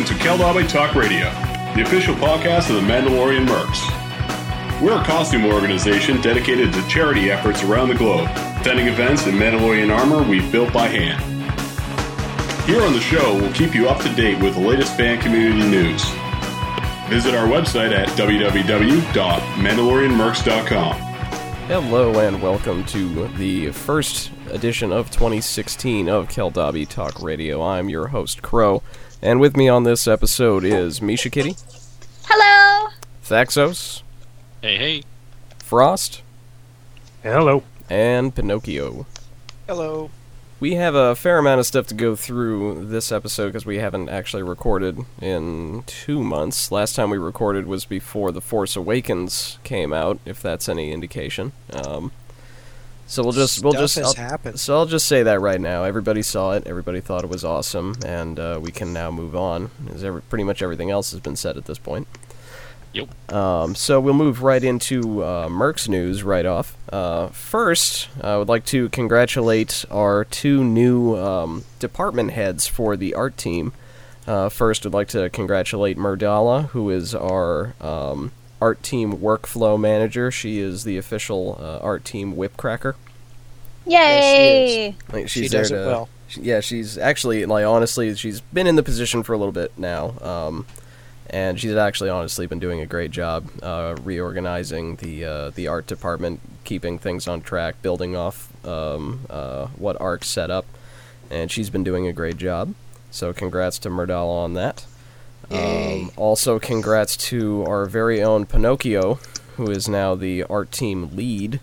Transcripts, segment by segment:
listen to Keldabe Talk Radio, the official podcast of the Mandalorian Mercs. We're a costume organization dedicated to charity efforts around the globe, attending events in Mandalorian armor we've built by hand. Here on the show, we'll keep you up to date with the latest fan community news. Visit our website at www.mandalorianmercs.com. Hello and welcome to the first edition of 2016 of Keldabe Talk Radio. I'm your host, Crow, and with me on this episode is Misha Kitty. Hello! Thaxos. Hey. Frost. Hello. And Pinocchio. Hello. We have a fair amount of stuff to go through this episode because we haven't actually recorded in 2 months. Last time we recorded was before The Force Awakens came out, if that's any indication. So I'll just say that right now. Everybody saw it, everybody thought it was awesome, and we can now move on, as pretty much everything else has been said at this point. Yep. So we'll move right into Mercs news right off. First, I would like to congratulate our 2 new department heads for the art team. First, I'd like to congratulate Murdala, who is our art team workflow manager. She is the official art team whipcracker. Yay! Yes, she does it well. She's actually, honestly, she's been in the position for a little bit now. And she's actually honestly been doing a great job reorganizing the art department, keeping things on track, building off what ARC set up, and she's been doing a great job. So congrats to Murdala on that. Also congrats to our very own Pinocchio, who is now the art team lead.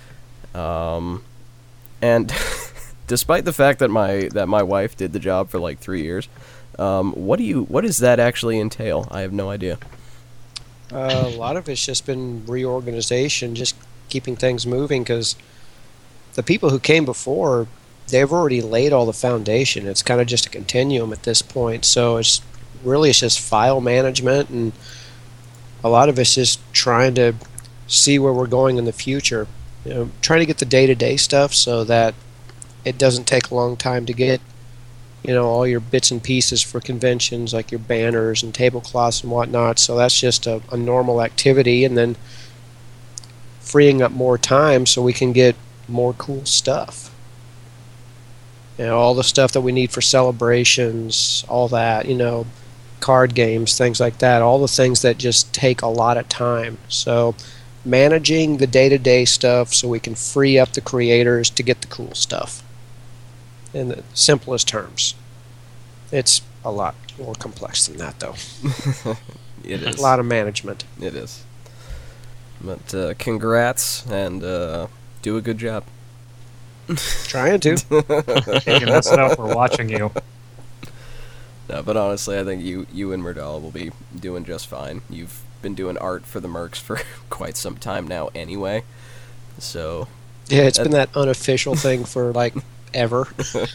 And despite the fact that my wife did the job for 3 years, what does that actually entail? I have no idea. A lot of it's just been reorganization, just keeping things moving, because the people who came before, they've already laid all the foundation. It's kind of just a continuum at this point. So it's just file management, and a lot of it's just trying to see where we're going in the future. Trying to get the day-to-day stuff so that it doesn't take a long time to get all your bits and pieces for conventions, like your banners and tablecloths and whatnot. So that's just a normal activity, and then freeing up more time so we can get more cool stuff. All the stuff that we need for celebrations, all that, card games, things like that, all the things that just take a lot of time. So managing the day-to-day stuff so we can free up the creators to get the cool stuff. In the simplest terms. It's a lot more complex than that, though. It is. A lot of management. It is. But congrats, and do a good job. Trying to. Taking this stuff, we're watching you. No, but honestly, I think you and Murdala will be doing just fine. You've been doing art for the Mercs for quite some time now anyway, so... Yeah, it's been that unofficial thing for, ever.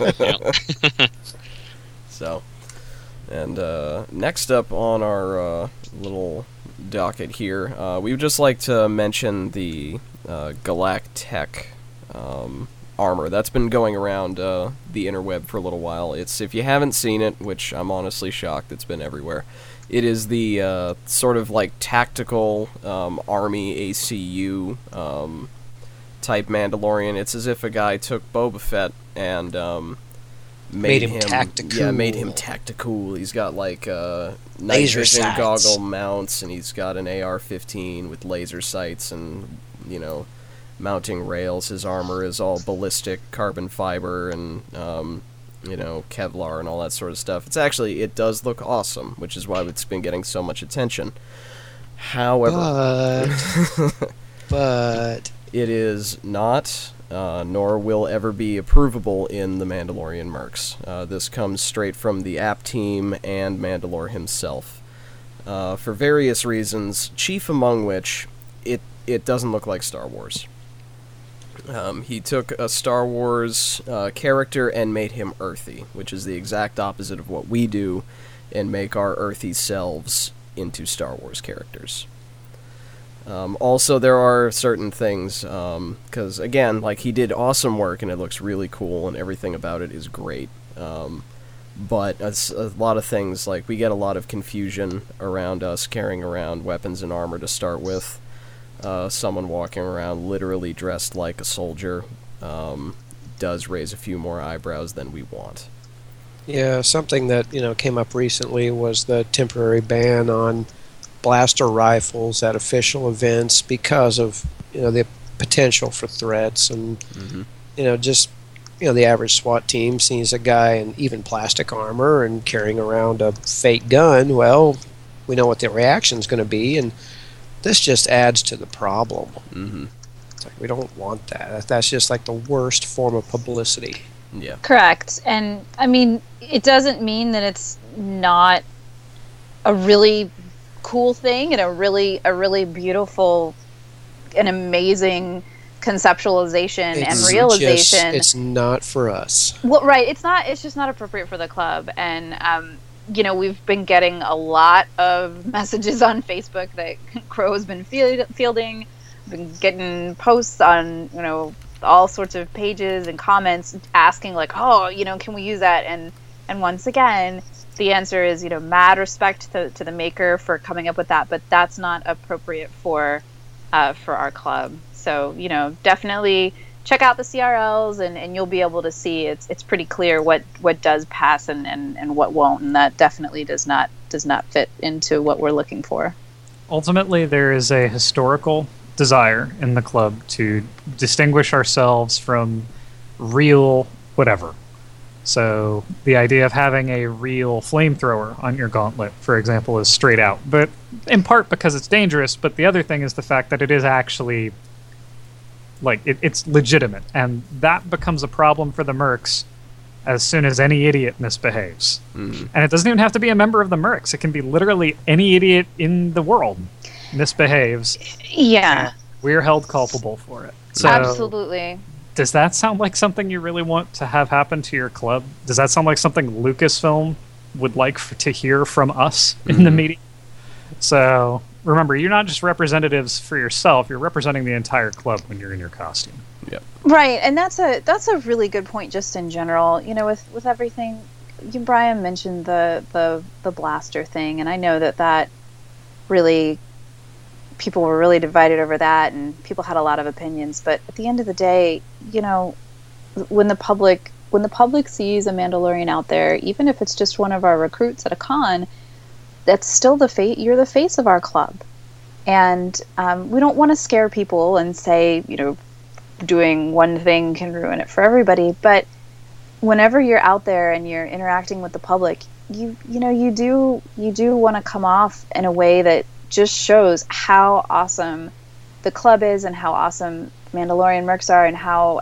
So, and next up on our little docket here, we would just like to mention the Galactech armor that's been going around the interweb for a little while. If you haven't seen it, which I'm honestly shocked, it's been everywhere. It is the sort of tactical army ACU type Mandalorian. It's as if a guy took Boba Fett and made him tactical. Yeah, made him tactical. He's got night vision goggle mounts, and he's got an AR-15 with laser sights and mounting rails. His armor is all ballistic carbon fiber and Kevlar and all that sort of stuff. It does look awesome, which is why it's been getting so much attention. However, but it is not, nor will ever be approvable in the Mandalorian Mercs. This comes straight from the app team and Mandalore himself. For various reasons, chief among which, it doesn't look like Star Wars. He took a Star Wars character and made him earthy, which is the exact opposite of what we do, and make our earthy selves into Star Wars characters. Also, there are certain things, because, again, he did awesome work, and it looks really cool, and everything about it is great. But it's a lot of things, like, we get a lot of confusion around us carrying around weapons and armor to start with. Someone walking around literally dressed like a soldier does raise a few more eyebrows than we want. Yeah, something that came up recently was the temporary ban on blaster rifles at official events because of the potential for threats and just the average SWAT team sees a guy in even plastic armor and carrying around a fake gun. Well, we know what the reaction is going to be, and this just adds to the problem. Mm-hmm. It's like, we don't want that. That's just like the worst form of publicity. Yeah. Correct. And I mean, it doesn't mean that it's not a really cool thing and a really beautiful and amazing conceptualization and realization. It's not for us. Well, right. It's just not appropriate for the club. And we've been getting a lot of messages on Facebook that Crow has been fielding. Been getting posts on all sorts of pages and comments asking like, can we use that? And once again, the answer is mad respect to the maker for coming up with that, but that's not appropriate for our club. So definitely check out the CRLs and you'll be able to see it's pretty clear what does pass and what won't, and that definitely does not fit into what we're looking for. Ultimately, there is a historical desire in the club to distinguish ourselves from real whatever. So the idea of having a real flamethrower on your gauntlet, for example, is straight out. But in part because it's dangerous, but the other thing is the fact that it is actually it's legitimate, and that becomes a problem for the Mercs as soon as any idiot misbehaves. Mm-hmm. And it doesn't even have to be a member of the Mercs. It can be literally any idiot in the world misbehaves. Yeah. We're held culpable for it. So, absolutely. Does that sound like something you really want to have happen to your club? Does that sound like something Lucasfilm would like to hear from us in the meeting? So remember, you're not just representatives for yourself, you're representing the entire club when you're in your costume. Yep. Right, and that's a really good point just in general. With everything, Brian mentioned the blaster thing, and I know that really, people were really divided over that, and people had a lot of opinions. But at the end of the day, when the public sees a Mandalorian out there, even if it's just one of our recruits at a con, that's still you're the face of our club. And we don't want to scare people and say, doing one thing can ruin it for everybody. But whenever you're out there and you're interacting with the public, you do want to come off in a way that just shows how awesome the club is and how awesome Mandalorian Mercs are and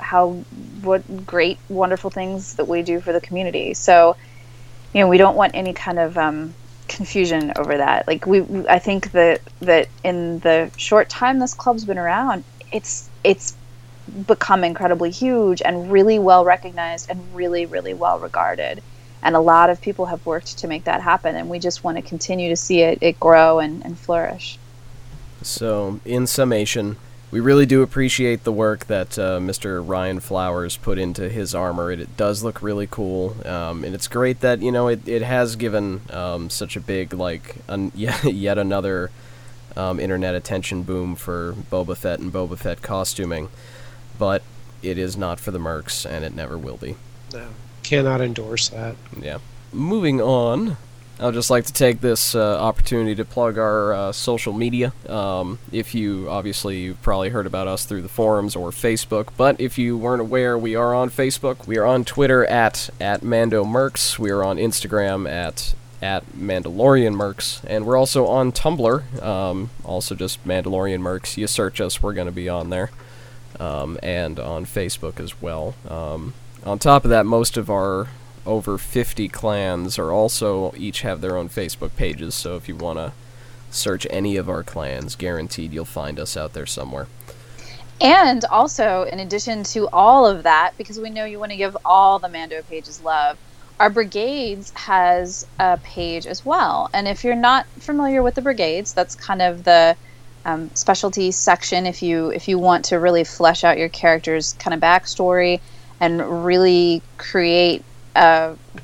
what great, wonderful things that we do for the community. So, we don't want any kind of confusion over that. Like I think that in the short time this club's been around, it's become incredibly huge and really well recognized and really, really well regarded. And a lot of people have worked to make that happen, and we just want to continue to see it grow and flourish. So, in summation, we really do appreciate the work that Mr. Ryan Flowers put into his armor. It does look really cool, and it's great that it has given such a big yet another internet attention boom for Boba Fett and Boba Fett costuming. But it is not for the Mercs, and it never will be. No, cannot endorse that. Yeah. Moving on, I'd just like to take this opportunity to plug our social media. If you've probably heard about us through the forums or Facebook, but if you weren't aware, we are on Facebook. We are on Twitter at MandoMercs. We are on Instagram at Mandalorian Mercs, and we're also on Tumblr, also just Mandalorian Mercs. You search us, we're going to be on there, and on Facebook as well. On top of that, most of our over 50 clans are also each have their own Facebook pages, so if you want to search any of our clans, guaranteed you'll find us out there somewhere. And also, in addition to all of that, because we know you want to give all the Mando pages love, our Brigades has a page as well. And if you're not familiar with the Brigades, that's kind of the specialty section if you want to really flesh out your character's kind of backstory and really create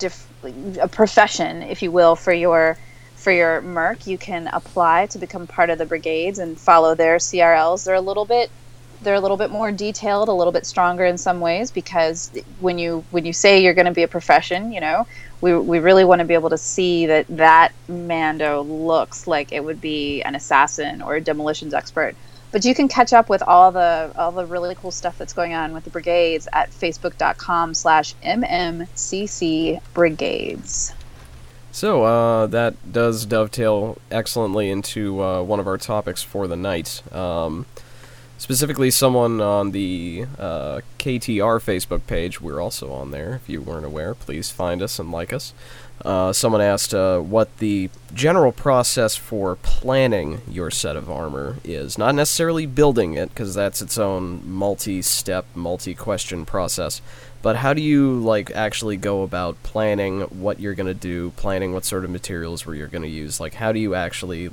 a profession, if you will, for your merc, you can apply to become part of the brigades and follow their CRLs. They're a little bit more detailed, a little bit stronger in some ways, because when you say you're going to be a profession, we really want to be able to see that Mando looks like it would be an assassin or a demolitions expert. But you can catch up with all the really cool stuff that's going on with the brigades at facebook.com/MMCC Brigades. So that does dovetail excellently into one of our topics for the night. Specifically, someone on the KTR Facebook page, we're also on there, if you weren't aware, please find us and like us. Someone asked what the general process for planning your set of armor is. Not necessarily building it, because that's its own multi-step, multi-question process, but how do you actually go about planning what you're going to do, planning what sort of materials you're going to use? How do you actually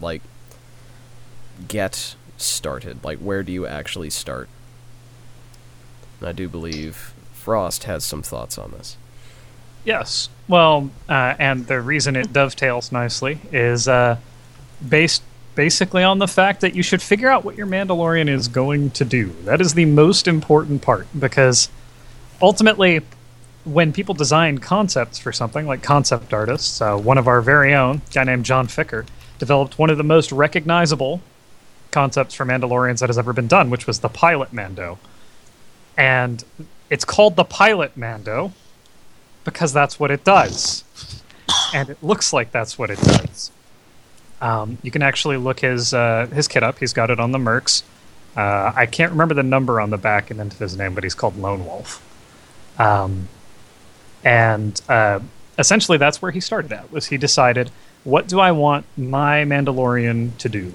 get started? Where do you actually start? And I do believe Frost has some thoughts on this. Yes. Well, and the reason it dovetails nicely is based basically on the fact that you should figure out what your Mandalorian is going to do. That is the most important part, because ultimately, when people design concepts for something, like concept artists, one of our very own, a guy named John Ficker, developed one of the most recognizable concepts for Mandalorians that has ever been done, which was the Pilot Mando. And it's called the Pilot Mando because that's what it does. And it looks like that's what it does. You can actually look his kit up. He's got it on the Mercs. I can't remember the number on the back and into his name, but he's called Lone Wolf. Essentially that's where he started at, was he decided, what do I want my Mandalorian to do?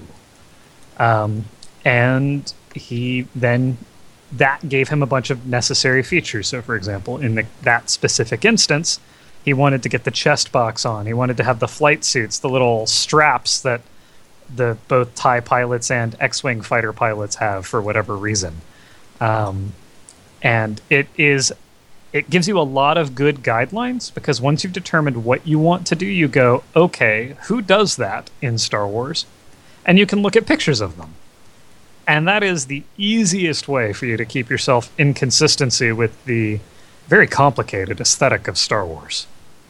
And he then, that gave him a bunch of necessary features. So for example, in that specific instance, he wanted to get the chest box on. He wanted to have the flight suits, the little straps that both TIE pilots and X-Wing fighter pilots have for whatever reason. And it gives you a lot of good guidelines, because once you've determined what you want to do, you go, okay, who does that in Star Wars? And you can look at pictures of them. And that is the easiest way for you to keep yourself in consistency with the very complicated aesthetic of Star Wars.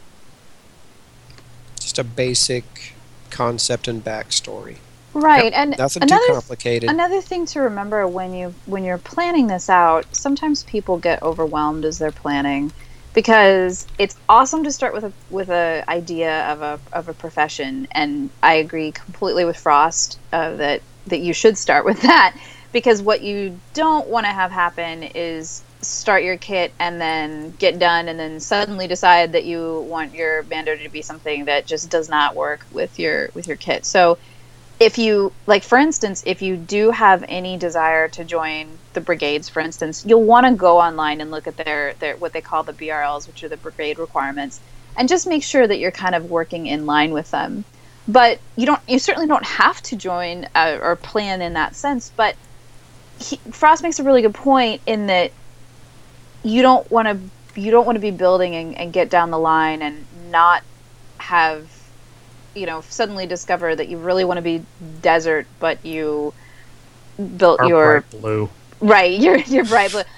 Just a basic concept and backstory. Right, Yep. and Nothing too complicated. Another thing to remember when you're planning this out, sometimes people get overwhelmed as they're planning, because it's awesome to start with a idea of a profession, and I agree completely with Frost that you should start with that, because what you don't want to have happen is start your kit and then get done and then suddenly decide that you want your Mando to be something that just does not work with your kit. So if you, for instance, if you do have any desire to join the brigades, for instance, you'll want to go online and look at their what they call the BRLs, which are the brigade requirements, and just make sure that you're kind of working in line with them. But you certainly don't have to join or plan in that sense. But Frost makes a really good point in that you don't want to be building and get down the line and not have, suddenly discover that you really want to be desert, but you built your bright blue. Right, you're bright blue.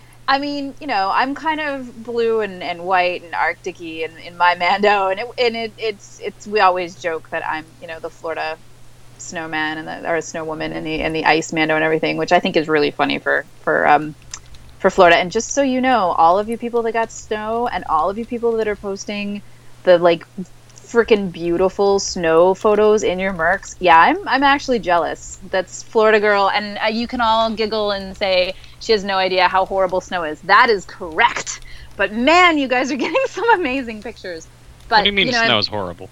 I'm kind of blue and white and Arctic-y in my Mando, and it's we always joke that I'm the Florida snowman or snowwoman and the ice Mando and everything, which I think is really funny for Florida. And just so you know, all of you people that got snow and all of you people that are posting the freaking beautiful snow photos in your Mercs, yeah, I'm actually jealous. That's Florida girl, and you can all giggle and say she has no idea how horrible snow is. That is correct. But man, you guys are getting some amazing pictures. But What do you mean snow is horrible?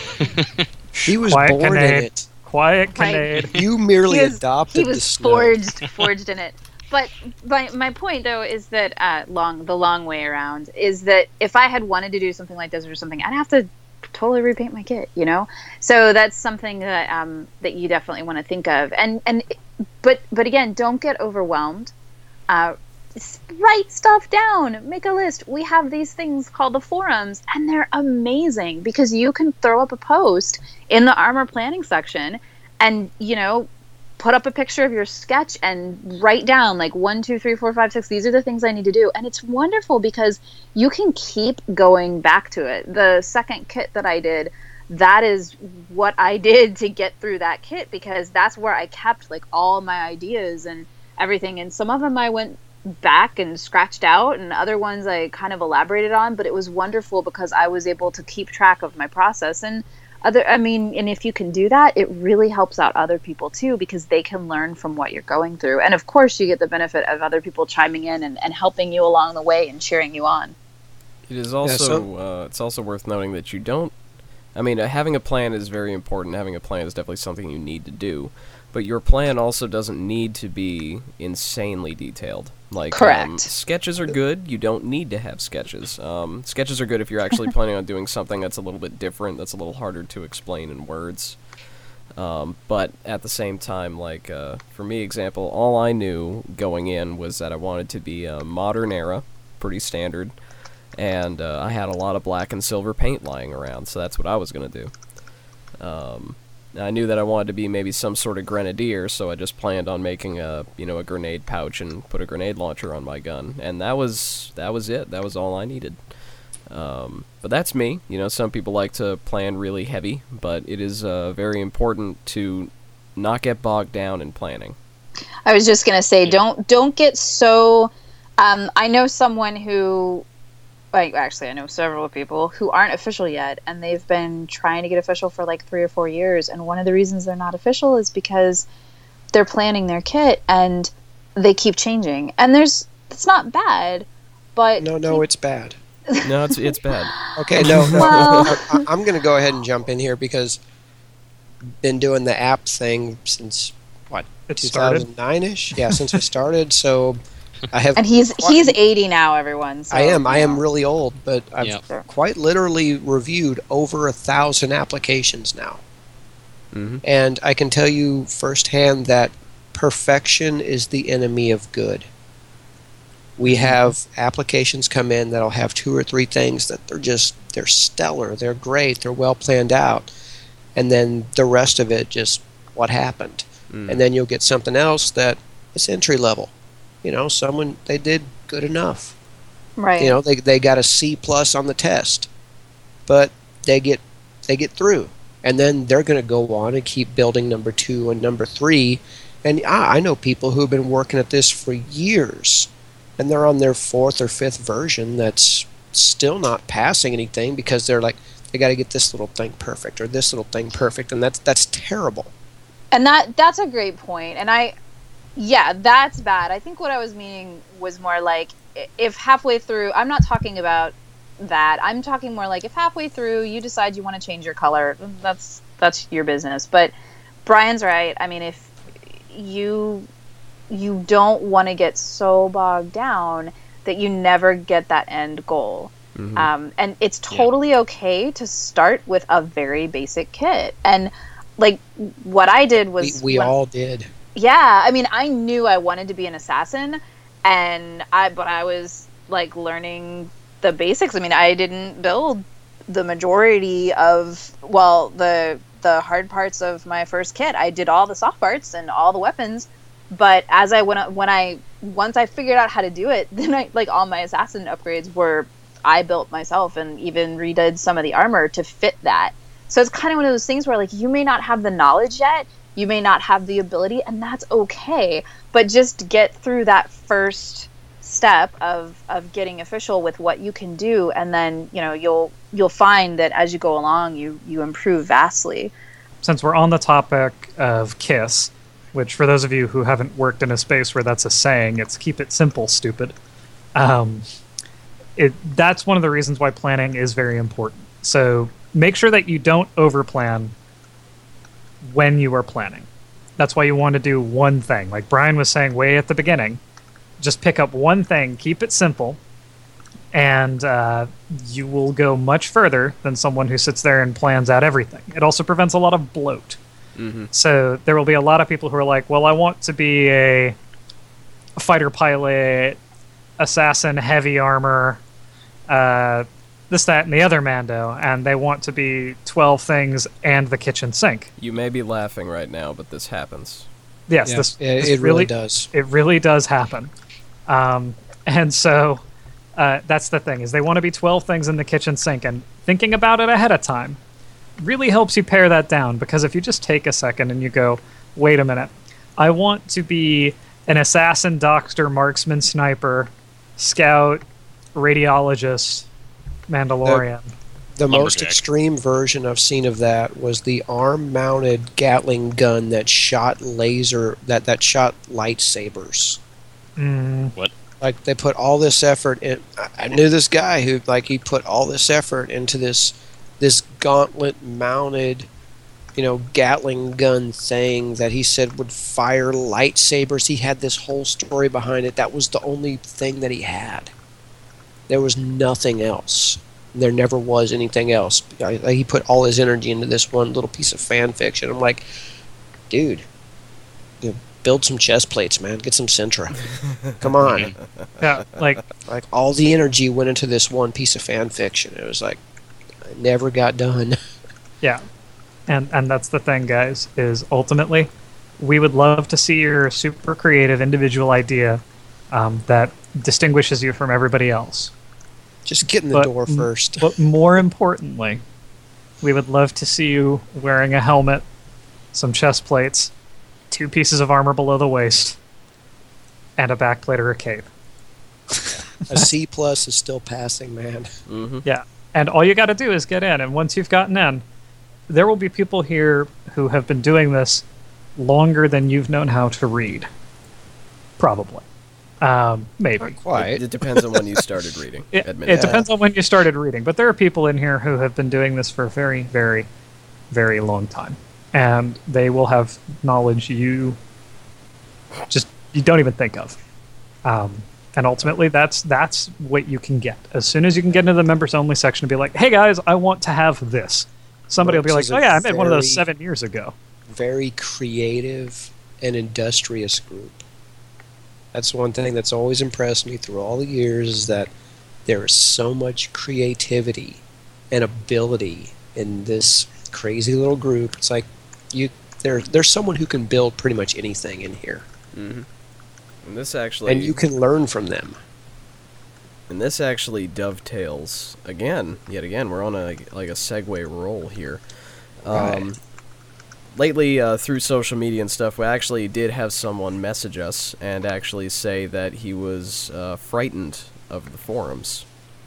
He was Quiet, born in Kinnaid. it. Quiet, Kinnaid. You merely he adopted he the was snow. forged in it. But my point, though, is that the long way around is that if I had wanted to do something like this or something, I'd have to totally repaint my kit, So that's something that that you definitely want to think of. But again, don't get overwhelmed. write stuff down, make a list. We have these things called the forums, and they're amazing because you can throw up a post in the armor planning section and, put up a picture of your sketch and write down like 1, 2, 3, 4, 5, 6. These are the things I need to do. And it's wonderful because you can keep going back to it. The second kit that I did, that is what I did to get through that kit, because that's where I kept like all my ideas and everything. And some of them I went back and scratched out, and other ones I kind of elaborated on, but it was wonderful because I was able to keep track of my process. And if you can do that, it really helps out other people too, because they can learn from what you're going through. And of course you get the benefit of other people chiming in and helping you along the way and cheering you on. It is also it's also worth noting that you don't, having a plan is very important. Having a plan is definitely something you need to do, but your plan also doesn't need to be insanely detailed. Like, correct. Sketches are good. You don't need to have sketches. Sketches are good if you're actually planning on doing something that's a little bit different, that's a little harder to explain in words. But at the same time, for me, example, all I knew going in was that I wanted to be a modern era, pretty standard, and I had a lot of black and silver paint lying around, so that's what I was going to do. I knew that I wanted to be maybe some sort of grenadier, so I just planned on making a grenade pouch and put a grenade launcher on my gun, and that was it. That was all I needed. But that's me. Some people like to plan really heavy, but it is very important to not get bogged down in planning. I was just gonna say, don't get so. I know someone who. Actually, I know several people who aren't official yet, and they've been trying to get official for like 3 or 4 years. And one of the reasons they're not official is because they're planning their kit and they keep changing. And it's not bad, but no, it's bad. No, it's bad. Okay, no. Well, I'm going to go ahead and jump in here because I've been doing the app thing since 2009ish. Yeah, since I started. So. And he's 80 now, everyone. So, I am really old, but I've quite literally reviewed over 1,000 applications now. Mm-hmm. And I can tell you firsthand that perfection is the enemy of good. We have applications come in that'll have 2 or 3 things that they're stellar, they're great, they're well planned out, and then the rest of it just what happened. And then you'll get something else that is entry level. Someone, they did good enough. Right. They got a C+ on the test, but they get through, and then they're going to go on and keep building number 2 and number 3. And I know people who have been working at this for years, and they're on their 4th or 5th version that's still not passing anything because they're like, they got to get this little thing perfect or this little thing perfect, and that's terrible. And that's a great point. And yeah, that's bad. I think what I was meaning was more like if halfway through, I'm not talking about that. I'm talking more like if halfway through you decide you want to change your color, that's your business. But Brian's right. If you don't want to get so bogged down that you never get that end goal. Mm-hmm. And it's totally okay to start with a very basic kit. And like what I did was we all did. Yeah, I knew I wanted to be an assassin, but I was like learning the basics. I didn't build the majority of the hard parts of my first kit. I did all the soft parts and all the weapons, but as I once I figured out how to do it, then all my assassin upgrades were I built myself and even redid some of the armor to fit that. So it's kind of one of those things where like you may not have the knowledge yet. You may not have the ability, and that's okay. But just get through that first step of getting official with what you can do, and then you'll find that as you go along, you improve vastly. Since we're on the topic of KISS, which for those of you who haven't worked in a space where that's a saying, it's keep it simple, stupid. That's one of the reasons why planning is very important. So make sure that you don't overplan when you are planning. That's why you want to do one thing. Like Brian was saying way at the beginning, just pick up one thing, keep it simple, and you will go much further than someone who sits there and plans out everything. It also prevents a lot of bloat. Mm-hmm. So there will be a lot of people who are like, well, I want to be a fighter pilot assassin, heavy armor, this, that, and the other Mando, and they want to be 12 things and the kitchen sink. You may be laughing right now, but this happens. Yes, Yeah, this it really does. It really does happen. And so that's the thing, is they want to be 12 things in the kitchen sink, and thinking about it ahead of time really helps you pare that down, because if you just take a second and you go, wait a minute, I want to be an assassin, doctor, marksman, sniper, scout, radiologist, Mandalorian. The most Lumberjack. extreme version I've seen of that was the arm-mounted Gatling gun that shot that shot lightsabers. What? Like, they put all this effort in. I knew this guy who, like, he put all this effort into this gauntlet-mounted, Gatling gun thing that he said would fire lightsabers. He had this whole story behind it. That was the only thing that he had. There was nothing else. There never was anything else. He put all his energy into this one little piece of fan fiction. I'm like, dude, build some chest plates, man. Get some Sintra. Come on. Yeah, like, Like, all the energy went into this one piece of fan fiction. It was like, it never got done. yeah. And that's the thing, guys, is ultimately we would love to see your super creative individual idea that distinguishes you from everybody else. Just get in the But- door first. But more importantly, we would love to see you wearing a helmet, some chest plates, 2 pieces of armor below the waist, and a backplate or a cape. A C+ is still passing, man. Mm-hmm. Yeah. And all you got to do is get in. And once you've gotten in, there will be people here who have been doing this longer than you've known how to read. Probably. Maybe. Not quite. It depends on when you started reading. It admittedly. depends on when you started reading. But there are people in here who have been doing this for a very, very, very long time. And they will have knowledge you don't even think of. And ultimately, that's what you can get. As soon as you can get into the members-only section and be like, hey, guys, I want to have this. Somebody will be like, This is oh, a yeah, I made one of those very- 7 years ago. Very creative and industrious group. That's one thing that's always impressed me through all the years, is that there is so much creativity and ability in this crazy little group. It's like there's someone who can build pretty much anything in here, Mm-hmm. And this actually, and you can learn from them. dovetails yet again. We're on a segue roll here. Right. Lately, through social media and stuff, we actually did have someone message us and actually say that he was frightened of the forums.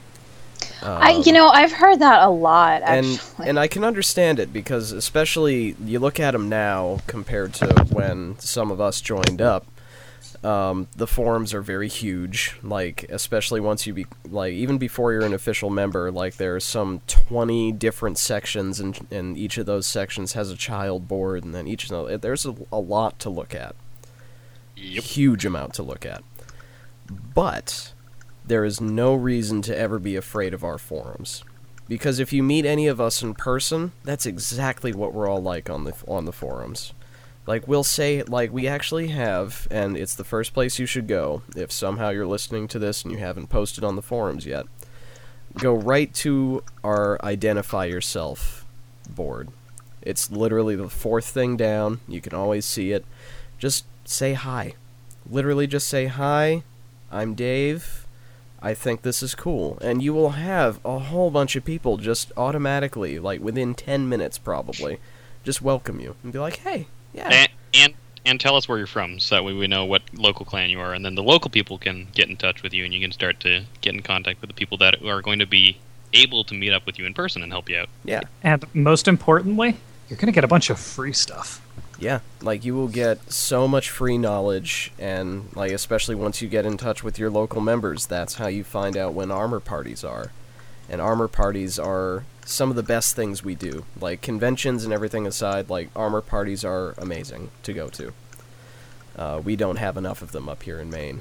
I've heard that a lot, actually. And I can understand it, because especially you look at them now compared to when some of us joined up. The forums are very huge, like, especially once you even before you're an official member, like, there's some 20 different sections, and each of those sections has a child board, and then there's a lot to look at. Yep. Huge amount to look at. But there is no reason to ever be afraid of our forums, because if you meet any of us in person, that's exactly what we're all like on the forums. Like, we'll say, like, we actually have, and it's the first place you should go, if somehow you're listening to this and you haven't posted on the forums yet, go right to our Identify Yourself board. It's literally the 4th thing down. You can always see it. Just say hi. Literally just say, hi, I'm Dave, I think this is cool. And you will have a whole bunch of people just automatically, like, within 10 minutes probably, just welcome you and be like, hey. Yeah. And tell us where you're from, so that way we know what local clan you are, and then the local people can get in touch with you, and you can start to get in contact with the people that are going to be able to meet up with you in person and help you out. Yeah. And most importantly, you're going to get a bunch of free stuff. Yeah. Like, you will get so much free knowledge, and, like, especially once you get in touch with your local members, that's how you find out when armor parties are. And armor parties are some of the best things we do. Like, conventions and everything aside, like, armor parties are amazing to go to. We don't have enough of them up here in Maine.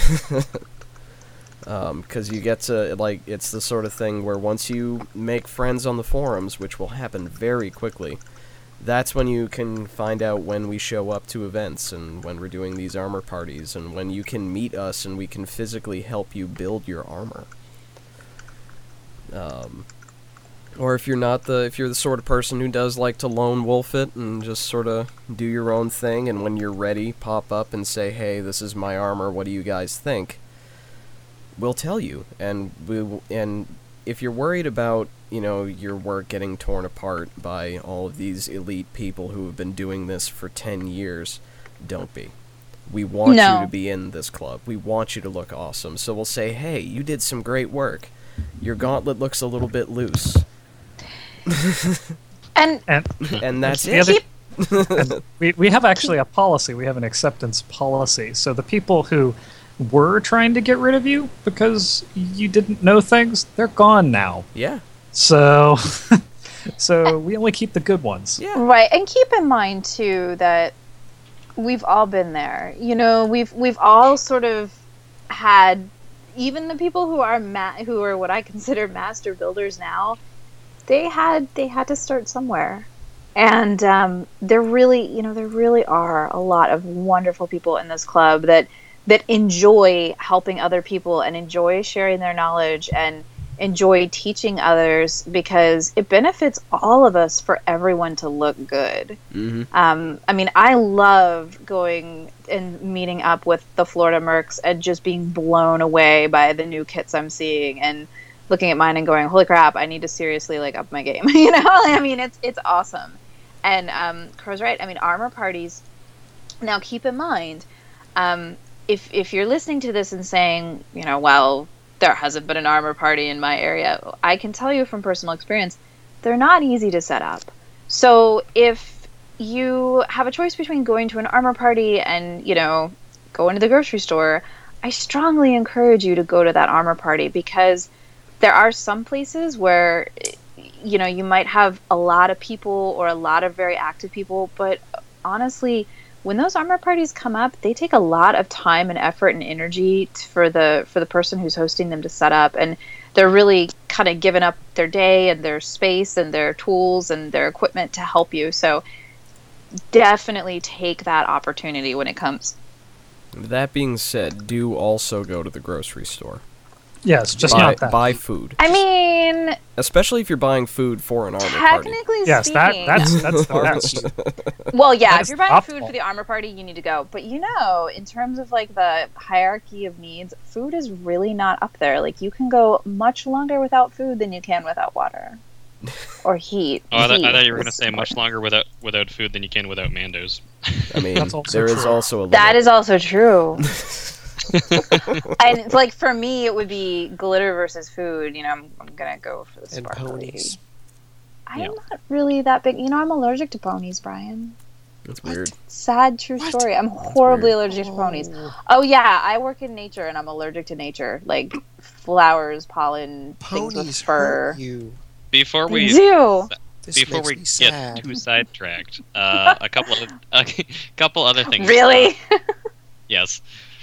Because you get to, like, it's the sort of thing where once you make friends on the forums, which will happen very quickly, That's when you can find out when we show up to events and when we're doing these armor parties and when you can meet us and we can physically help you build your armor. Or if you're the sort of person who does like to lone wolf it and just sort of do your own thing, and when you're ready, pop up and say, "Hey, this is my armor. What do you guys think?" We'll tell you, and if you're worried about, your work getting torn apart by all of these elite people who have been doing this for 10 years, don't be. We want you to be in this club. We want you to look awesome. So we'll say, "Hey, you did some great work. Your gauntlet looks a little bit loose." And that's it. We have actually a policy. We have an acceptance policy. So the people who were trying to get rid of you because you didn't know things, they're gone now. Yeah. So we only keep the good ones. Yeah. Right, and keep in mind too that we've all been there. We've all sort of had, even the people who are what I consider master builders now, they had to start somewhere. And there really are a lot of wonderful people in this club that enjoy helping other people and enjoy sharing their knowledge and enjoy teaching others, because it benefits all of us for everyone to look good. Mm-hmm. I love going and meeting up with the Florida Mercs and just being blown away by the new kits I'm seeing and looking at mine and going, "Holy crap, I need to seriously up my game." It's awesome. And Crow's right. Armor parties. Now keep in mind, if you're listening to this and saying, well, there hasn't been an armor party in my area, I can tell you from personal experience, they're not easy to set up. So if you have a choice between going to an armor party and, going to the grocery store, I strongly encourage you to go to that armor party, because there are some places where, you might have a lot of people or a lot of very active people, but honestly, when those armor parties come up, they take a lot of time and effort and energy for the person who's hosting them to set up, and they're really kind of giving up their day and their space and their tools and their equipment to help you. So definitely take that opportunity when it comes. That being said, do also go to the grocery store. Yes, just not that. Buy food. Especially if you're buying food for an armor party. Technically yes, speaking, that's the best. well, yeah, if you're buying optimal. food for the armor party, you need to go. But in terms of the hierarchy of needs, food is really not up there. You can go much longer without food than you can without water or heat. Oh, I thought you were going to say much longer without food than you can without Mandos. There is also a limit. That is also true. And for me, it would be glitter versus food. I'm gonna go for the sparkly. And ponies. I'm not really that big. I'm allergic to ponies, Brian. That's weird. Sad true story. I'm horribly allergic to ponies. Oh yeah, I work in nature and I'm allergic to nature, flowers, pollen, things with fur. Hurt you. Before we get too sidetracked, a couple other things. Really? Yes.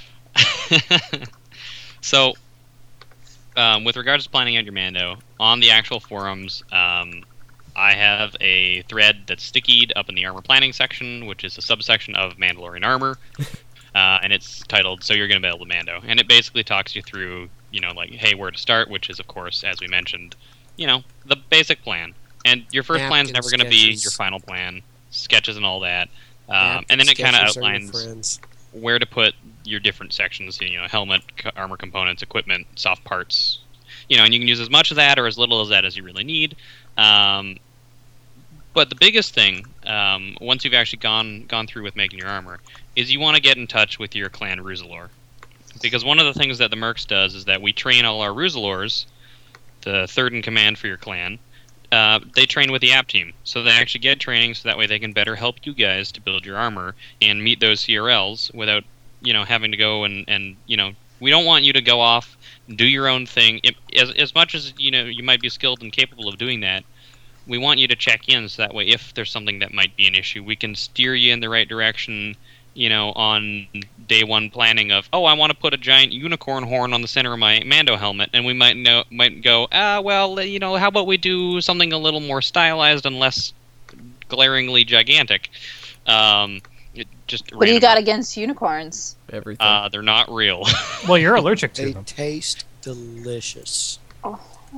So, with regards to planning out your Mando, on the actual forums, I have a thread that's stickied up in the armor planning section, which is a subsection of Mandalorian armor, and it's titled "So You're Going to Build a Mando," and it basically talks you through, hey, where to start, which is, of course, as we mentioned, the basic plan. And your first plan is never going to be your final plan, sketches and all that, and then it kind of outlines where to put your different sections, helmet, armor components, equipment, soft parts, and you can use as much of that or as little of that as you really need. But the biggest thing, once you've actually gone through with making your armor, is you want to get in touch with your clan Ruzalor. Because one of the things that the Mercs does is that we train all our Ruzalors, the third in command for your clan. They train with the app team, so they actually get training, so that way they can better help you guys to build your armor and meet those CRLs without having to go and we don't want you to go off and do your own thing. As much as you might be skilled and capable of doing that, we want you to check in, so that way if there's something that might be an issue, we can steer you in the right direction. On day one planning of, I want to put a giant unicorn horn on the center of my Mando helmet, and we might go, how about we do something a little more stylized and less glaringly gigantic. Just What do you got against unicorns? Everything. they're not real. Well, you're allergic to They them. taste delicious. Oh.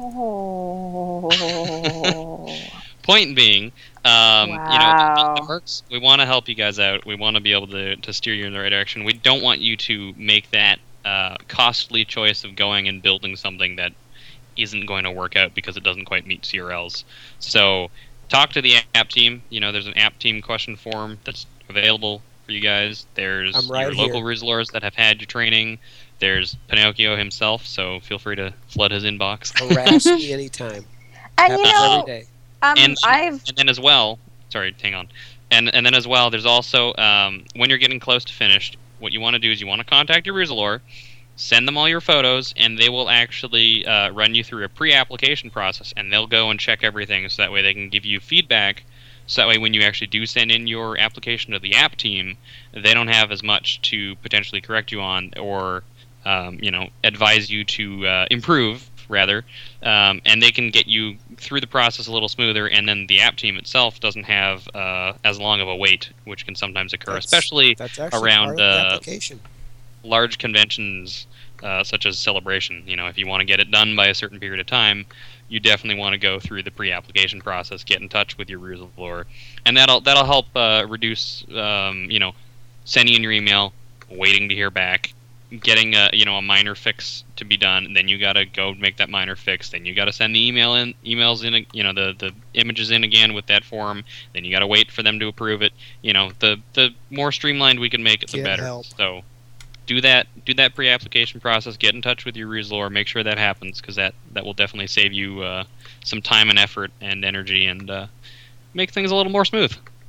Point being, Wow. the Mercs, we want to help you guys out. We want to be able to steer you in the right direction. We don't want you to make that costly choice of going and building something that isn't going to work out because it doesn't quite meet CRLs. So talk to the app team. There's an app team question form that's available for you guys. There's I'm right your local here. Rizlors that have had your training. There's Pinocchio himself, so feel free to flood his inbox. Harass me anytime. And Happens every day. And I've then as well, sorry, hang on. And then as well, there's also when you're getting close to finished, what you want to do is you want to contact your Rizalor, send them all your photos, and they will actually run you through a pre-application process, and they'll go and check everything, so that way they can give you feedback. So that way, when you actually do send in your application to the app team, they don't have as much to potentially correct you on, or advise you to improve, rather, and they can get you through the process a little smoother, and then the app team itself doesn't have as long of a wait, which can sometimes occur, especially That's actually around part of the application. large conventions such as Celebration. If you want to get it done by a certain period of time, you definitely want to go through the pre-application process, get in touch with your Rizalor, and that'll help reduce sending in your email, waiting to hear back, getting a minor fix to be done, and then you gotta go make that minor fix. Then you gotta send the emails in, the images in again with that form. Then you gotta wait for them to approve it. The more streamlined we can make it, the Get better. help. So do that pre-application process. Get in touch with your Rizalor. Make sure that happens, because that will definitely save you some time and effort and energy, and make things a little more smooth.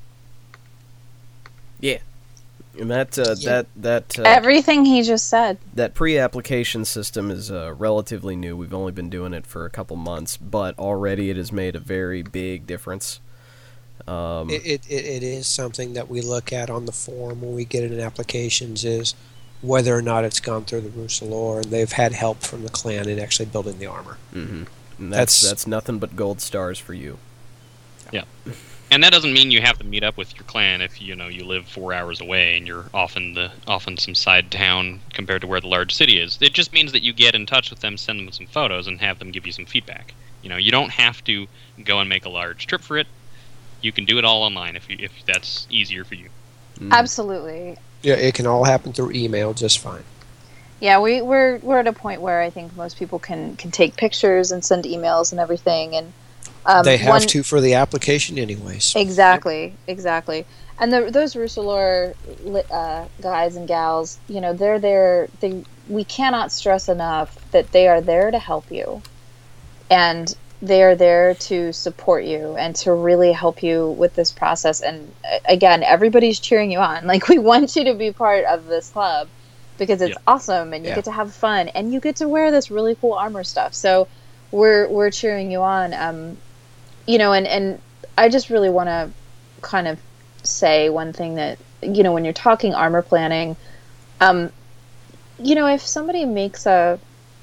Yeah. And that everything he just said. that pre-application system is relatively new. We've only been doing it for a couple months, but already it has made a very big difference. It is something that we look at on the form when we get it in applications, is whether or not it's gone through the Rizalor, and they've had help from the clan in actually building the armor. Mm-hmm. And That's- that's nothing but gold stars for you. Yeah. And that doesn't mean you have to meet up with your clan if you live 4 hours away and you're off in some side town compared to where the large city is. It just means that you get in touch with them, send them some photos, and have them give you some feedback. You don't have to go and make a large trip for it. You can do it all online if that's easier for you. Mm. Absolutely. Yeah, it can all happen through email just fine. Yeah, we're at a point where I think most people can take pictures and send emails and everything, and They have to for the application anyways. Exactly. And those Rizalor guys and gals, they're there. We cannot stress enough that they are there to help you, and they are there to support you and to really help you with this process. And again, everybody's cheering you on. Like, we want you to be part of this club because it's awesome, and you get to have fun, and you get to wear this really cool armor stuff. So we're cheering you on. And I just really want to kind of say one thing that, when you're talking armor planning, if somebody makes a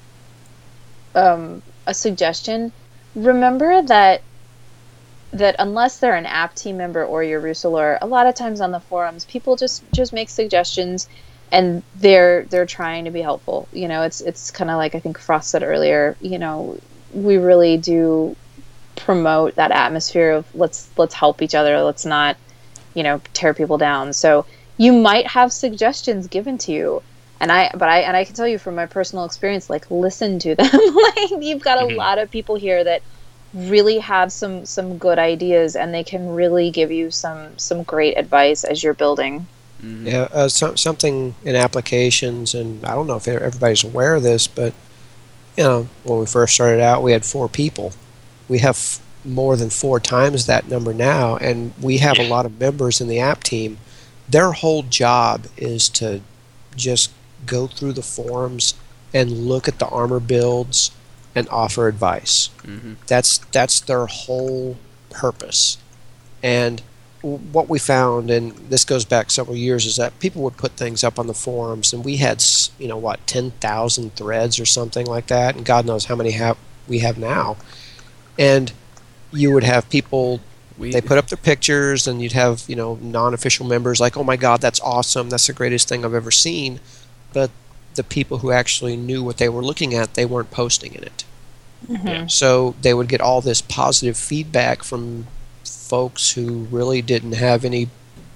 suggestion, remember that unless they're an app team member or your Rizalor, a lot of times on the forums, people just make suggestions, and they're trying to be helpful. It's kind of like I think Frost said earlier. We really do promote that atmosphere of let's help each other. Let's not, tear people down. So you might have suggestions given to you, and I can tell you from my personal experience, like, listen to them. Like, you've got a lot of people here that really have some good ideas, and they can really give you some great advice as you're building. Mm-hmm. Yeah, something in applications, and I don't know if everybody's aware of this, but when we first started out, we had 4 people. We have more than 4 times that number now, and we have a lot of members in the app team. Their whole job is to just go through the forums and look at the armor builds and offer advice. Mm-hmm. That's their whole purpose. And what we found, and this goes back several years, is that people would put things up on the forums, and we had 10,000 threads or something like that, and God knows how many we have now. And you would have people They put up their pictures, and you'd have, non-official members like, "Oh my God, that's awesome! That's the greatest thing I've ever seen." But the people who actually knew what they were looking at, they weren't posting in it. Mhm. So they would get all this positive feedback from folks who really didn't have any,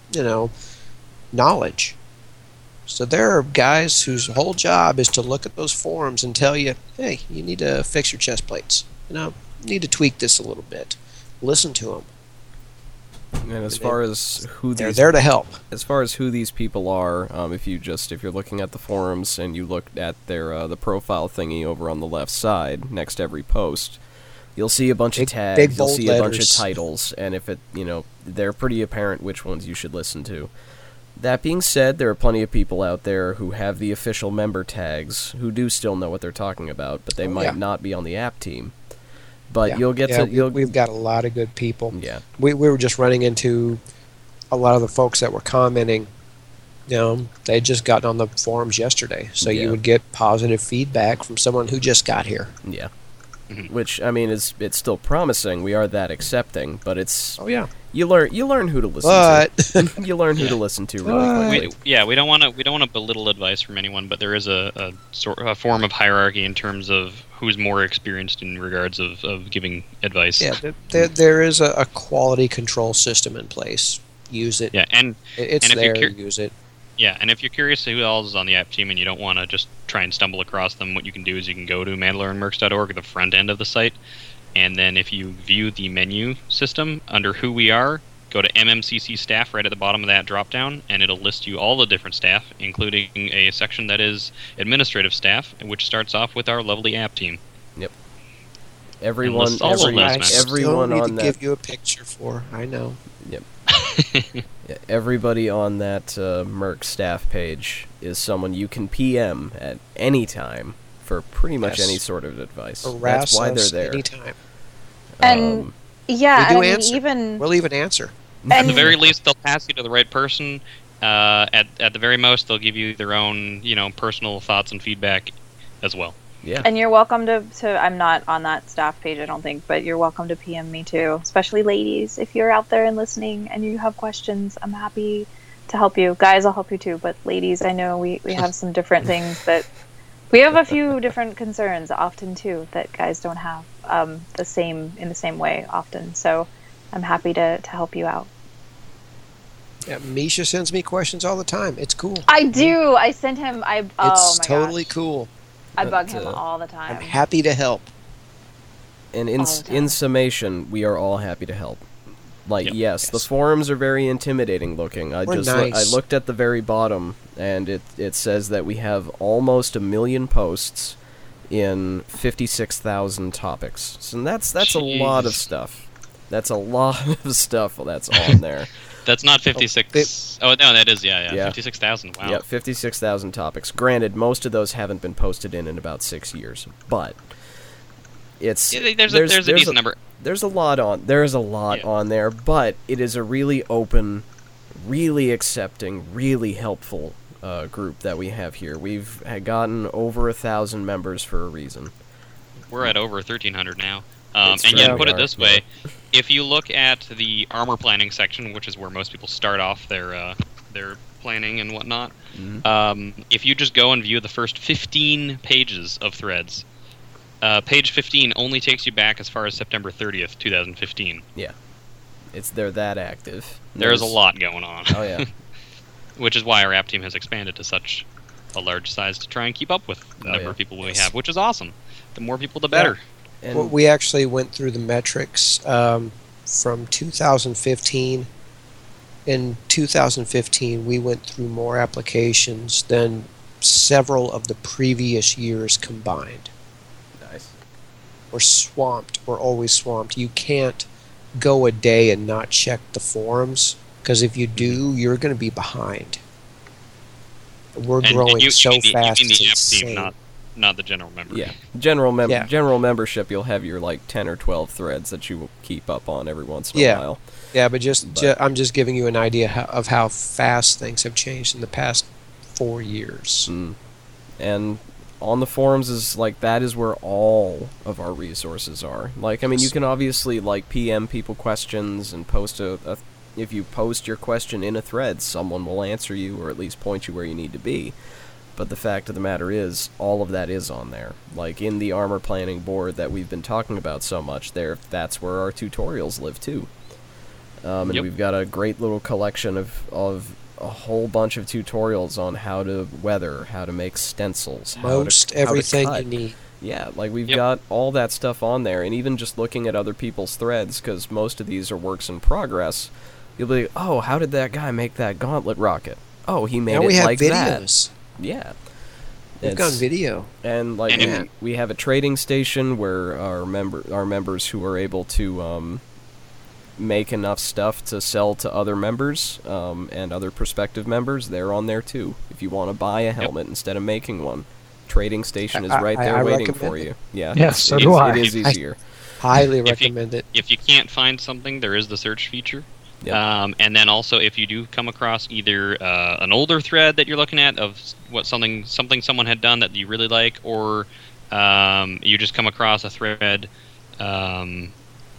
knowledge. So there are guys whose whole job is to look at those forums and tell you, "Hey, you need to fix your chest plates. You need to tweak this a little bit." Listen to them. And as far as who They're these there to help. as far as who these people are, if you're looking at the forums and you look at their the profile thingy over on the left side next to every post, you'll see a bunch of tags, big, you'll bold see a bunch of letters. titles, and if they're pretty apparent which ones you should listen to. That being said, there are plenty of people out there who have the official member tags who do still know what they're talking about, but they might not be on the app team. But we've got a lot of good people. Yeah. We were just running into a lot of the folks that were commenting. They'd just gotten on the forums yesterday, so you would get positive feedback from someone who just got here. Yeah. Which, I mean, it's still promising. We are that accepting, but it's you learn who to listen to. You learn who to listen to really quickly. We don't want to belittle advice from anyone, but there is a form of hierarchy in terms of who's more experienced in regards of giving advice. Yeah, there is a quality control system in place. Use it. Yeah, and it's and if there. you're Use it. Yeah, and if you're curious who else is on the app team and you don't want to just try and stumble across them, what you can do is you can go to mandalorianmercs.org, the front end of the site, and then if you view the menu system under who we are, go to MMCC staff right at the bottom of that drop-down, and it'll list you all the different staff, including a section that is administrative staff, which starts off with our lovely app team. Yep. Everyone all of those members. everyone Still on need that to give you a picture for. I know. Yep. Yeah, everybody on that Merc staff page is someone you can PM at any time for pretty much Yes. any sort of advice. Harass That's why us they're there. anytime. And We yeah, do and I mean, answer. even We'll even answer. At and the very least, they'll pass you to the right person. At the very most, they'll give you their own, personal thoughts and feedback as well. Yeah. And you're welcome to I'm not on that staff page, I don't think, but you're welcome to PM me too, especially ladies. If you're out there and listening and you have questions, I'm happy to help you. Guys, I'll help you too, but ladies, I know we have some different things that we have a few different concerns often too that guys don't have in the same way often. So I'm happy to help you out. Yeah, Misha sends me questions all the time. It's cool. I do. I send him. It's totally cool. I bug But, him all the time. I'm happy to help. And all the time. in summation, we are all happy to help. Like, Yep. yes, the forums are very intimidating looking. I We're I nice. looked at the very bottom, and it says that we have almost 1 million posts in 56,000 topics. So that's a lot of Jeez. stuff. That's a lot of stuff that's on there. That's not 56. Oh, no, that is, yeah. Yeah. 56,000. Wow. Yeah, 56,000 topics. Granted, most of those haven't been posted in about 6 years, but it's Yeah, there's a decent number. There's a lot on. There is a lot Yeah. on there, but it is a really open, really accepting, really helpful group that we have here. We've gotten over 1,000 members for a reason. We're at over 1,300 now. It's And true. yet, put We it are, this way: if you look at the armor planning section, which is where most people start off their planning and whatnot, if you just go and view the first 15 pages of threads, page 15 only takes you back as far as September 30th, 2015. They're that active. There's a lot going on. Oh yeah. Which is why our app team has expanded to such a large size to try and keep up with the number yeah. of people we have, which is awesome. The more people, the better. And Well, we actually went through the metrics from 2015. In 2015, we went through more applications than several of the previous years combined. nice. We're swamped. We're always swamped. You can't go a day and not check the forums, because if you do, you're going to be behind. We're growing so fast. You mean the app It's team, insane. not the general member. Yeah. Yeah. General membership, you'll have your like 10 or 12 threads that you will keep up on every once in a Yeah. while. Yeah, but I'm just giving you an idea of how fast things have changed in the past 4 years. And on the forums is like that is where all of our resources are. Like, I mean, you can obviously like PM people questions and post if you post your question in a thread, someone will answer you or at least point you where you need to be. But the fact of the matter is, all of that is on there. Like in the armor planning board that we've been talking about so much, that's where our tutorials live too. And we've got a great little collection of a whole bunch of tutorials on how to weather, how to make stencils, everything cut. you need. Yeah, like we've got all that stuff on there, and even just looking at other people's threads, because most of these are works in progress, you'll be like, oh, how did that guy make that gauntlet rocket? Oh, he made now it we have like videos. that. Yeah. We've got video. And like we have a trading station where our members who are able to make enough stuff to sell to other members and other prospective members, they're on there too. If you want to buy a helmet instead of making one, trading station is right there waiting for you. Yeah, yes, so do I. It is easier. Highly recommend it. If you can't find something, there is the search feature. Yep. And then also, if you do come across either an older thread that you're looking at of something someone had done that you really like, or you just come across a thread, like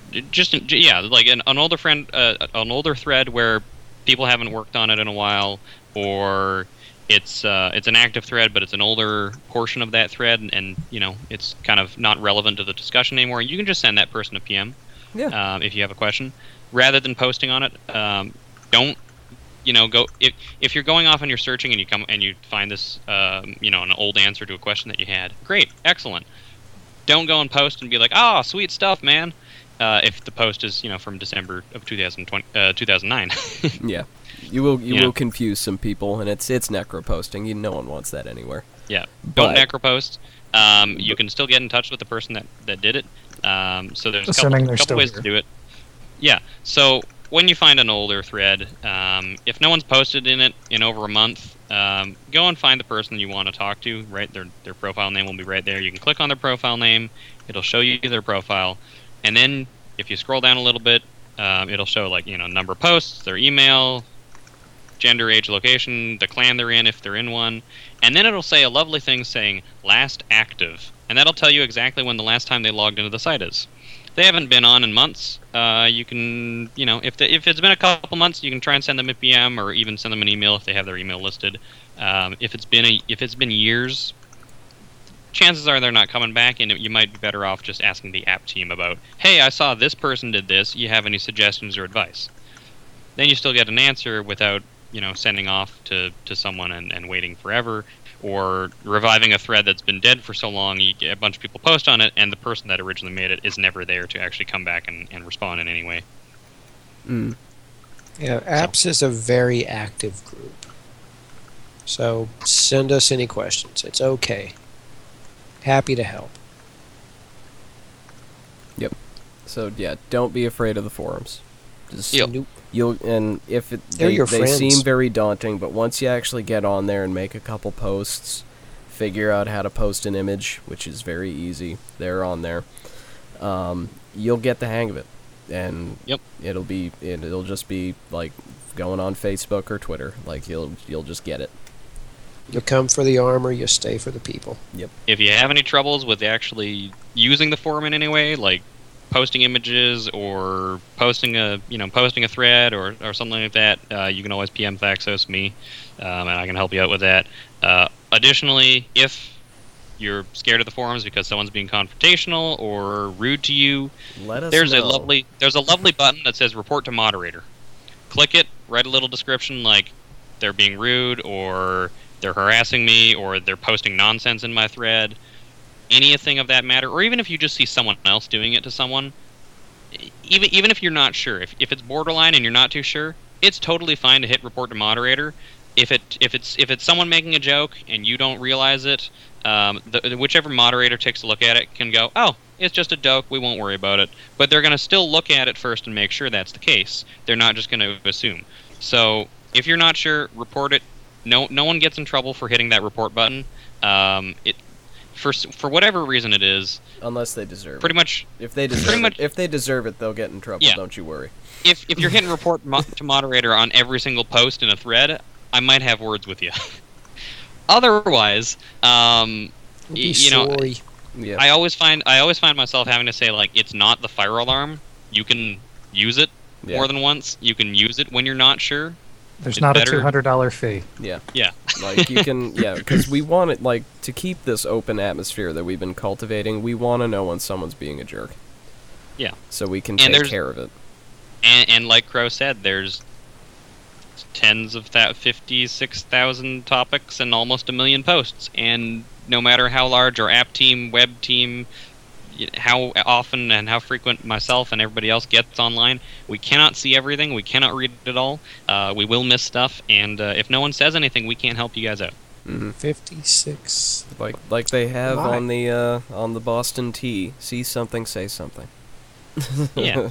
an older thread where people haven't worked on it in a while, or it's an active thread but it's an older portion of that thread, and it's kind of not relevant to the discussion anymore. You can just send that person a PM if you have a question. Rather than posting on it, don't go if you're going off and you're searching and you find this an old answer to a question that you had. Great, excellent. Don't go and post and be like, "Oh, sweet stuff, man." If the post is from December of 2009. Yeah, you will confuse some people, and it's necro posting. No one wants that anywhere. Yeah, don't necro post. You can still get in touch with the person that did it. So there's a couple ways to do it. Yeah, so when you find an older thread, if no one's posted in it in over a month, go and find the person you want to talk to, right? Their profile name will be right there. You can click on their profile name. It'll show you their profile. And then if you scroll down a little bit, it'll show number of posts, their email, gender, age, location, the clan they're in if they're in one. And then it'll say a lovely thing saying last active. And that'll tell you exactly when the last time they logged into the site is. They haven't been on in months. You can, if it's been a couple months, you can try and send them a PM or even send them an email if they have their email listed. If it's been years, chances are they're not coming back, and you might be better off just asking the app team about, hey, I saw this person did this. You have any suggestions or advice? Then you still get an answer without sending off to someone and waiting forever. Or reviving a thread that's been dead for so long, you get a bunch of people post on it, and the person that originally made it is never there to actually come back and respond in any way. Mm. Yeah, Apps is a very active group. So send us any questions. It's okay. Happy to help. Yep. So yeah, don't be afraid of the forums. Just Yep. They seem very daunting, but once you actually get on there and make a couple posts, figure out how to post an image, which is very easy. They're on there. You'll get the hang of it, and it'll just be like going on Facebook or Twitter. Like you'll just get it. You come for the armor, you stay for the people. Yep. If you have any troubles with actually using the forum in any way, like posting images or posting a thread or something like that, you can always PM Thaxos me, and I can help you out with that. Additionally, if you're scared of the forums because someone's being confrontational or rude to you, there's a lovely button that says report to moderator. Click it, write a little description like they're being rude or they're harassing me or they're posting nonsense in my thread. Anything of that matter, or even if you just see someone else doing it to someone, even if you're not sure, if it's borderline and you're not too sure, it's totally fine to hit report to moderator. If it's someone making a joke and you don't realize it, whichever moderator takes a look at it can go, oh, it's just a joke, we won't worry about it. But they're going to still look at it first and make sure that's the case. They're not just going to assume. So if you're not sure, report it. No one gets in trouble for hitting that report button. For whatever reason it is, unless they deserve pretty it. Much if they deserve it, they'll get in trouble. Yeah. Don't you worry. If you're hitting report to moderator on every single post in a thread, I might have words with you. Otherwise, you know, sorry. Yeah. I always find myself having to say, like, it's not the fire alarm. You can use it more than once. You can use it when you're not sure. There's It's not better. a $200 fee. Yeah. Yeah. Like you can, because we want it, like, to keep this open atmosphere that we've been cultivating. We want to know when someone's being a jerk. Yeah. So we can And take there's- care of it. And like Crow said, there's tens of 56,000 topics and almost 1 million posts. And no matter how large our app team, web team, how often and how frequent myself and everybody else gets online, we cannot see everything. We cannot read it all. We will miss stuff. And if no one says anything, we can't help you guys out. 56. Like they have My. on the Boston Tea. See something, say something. Yeah.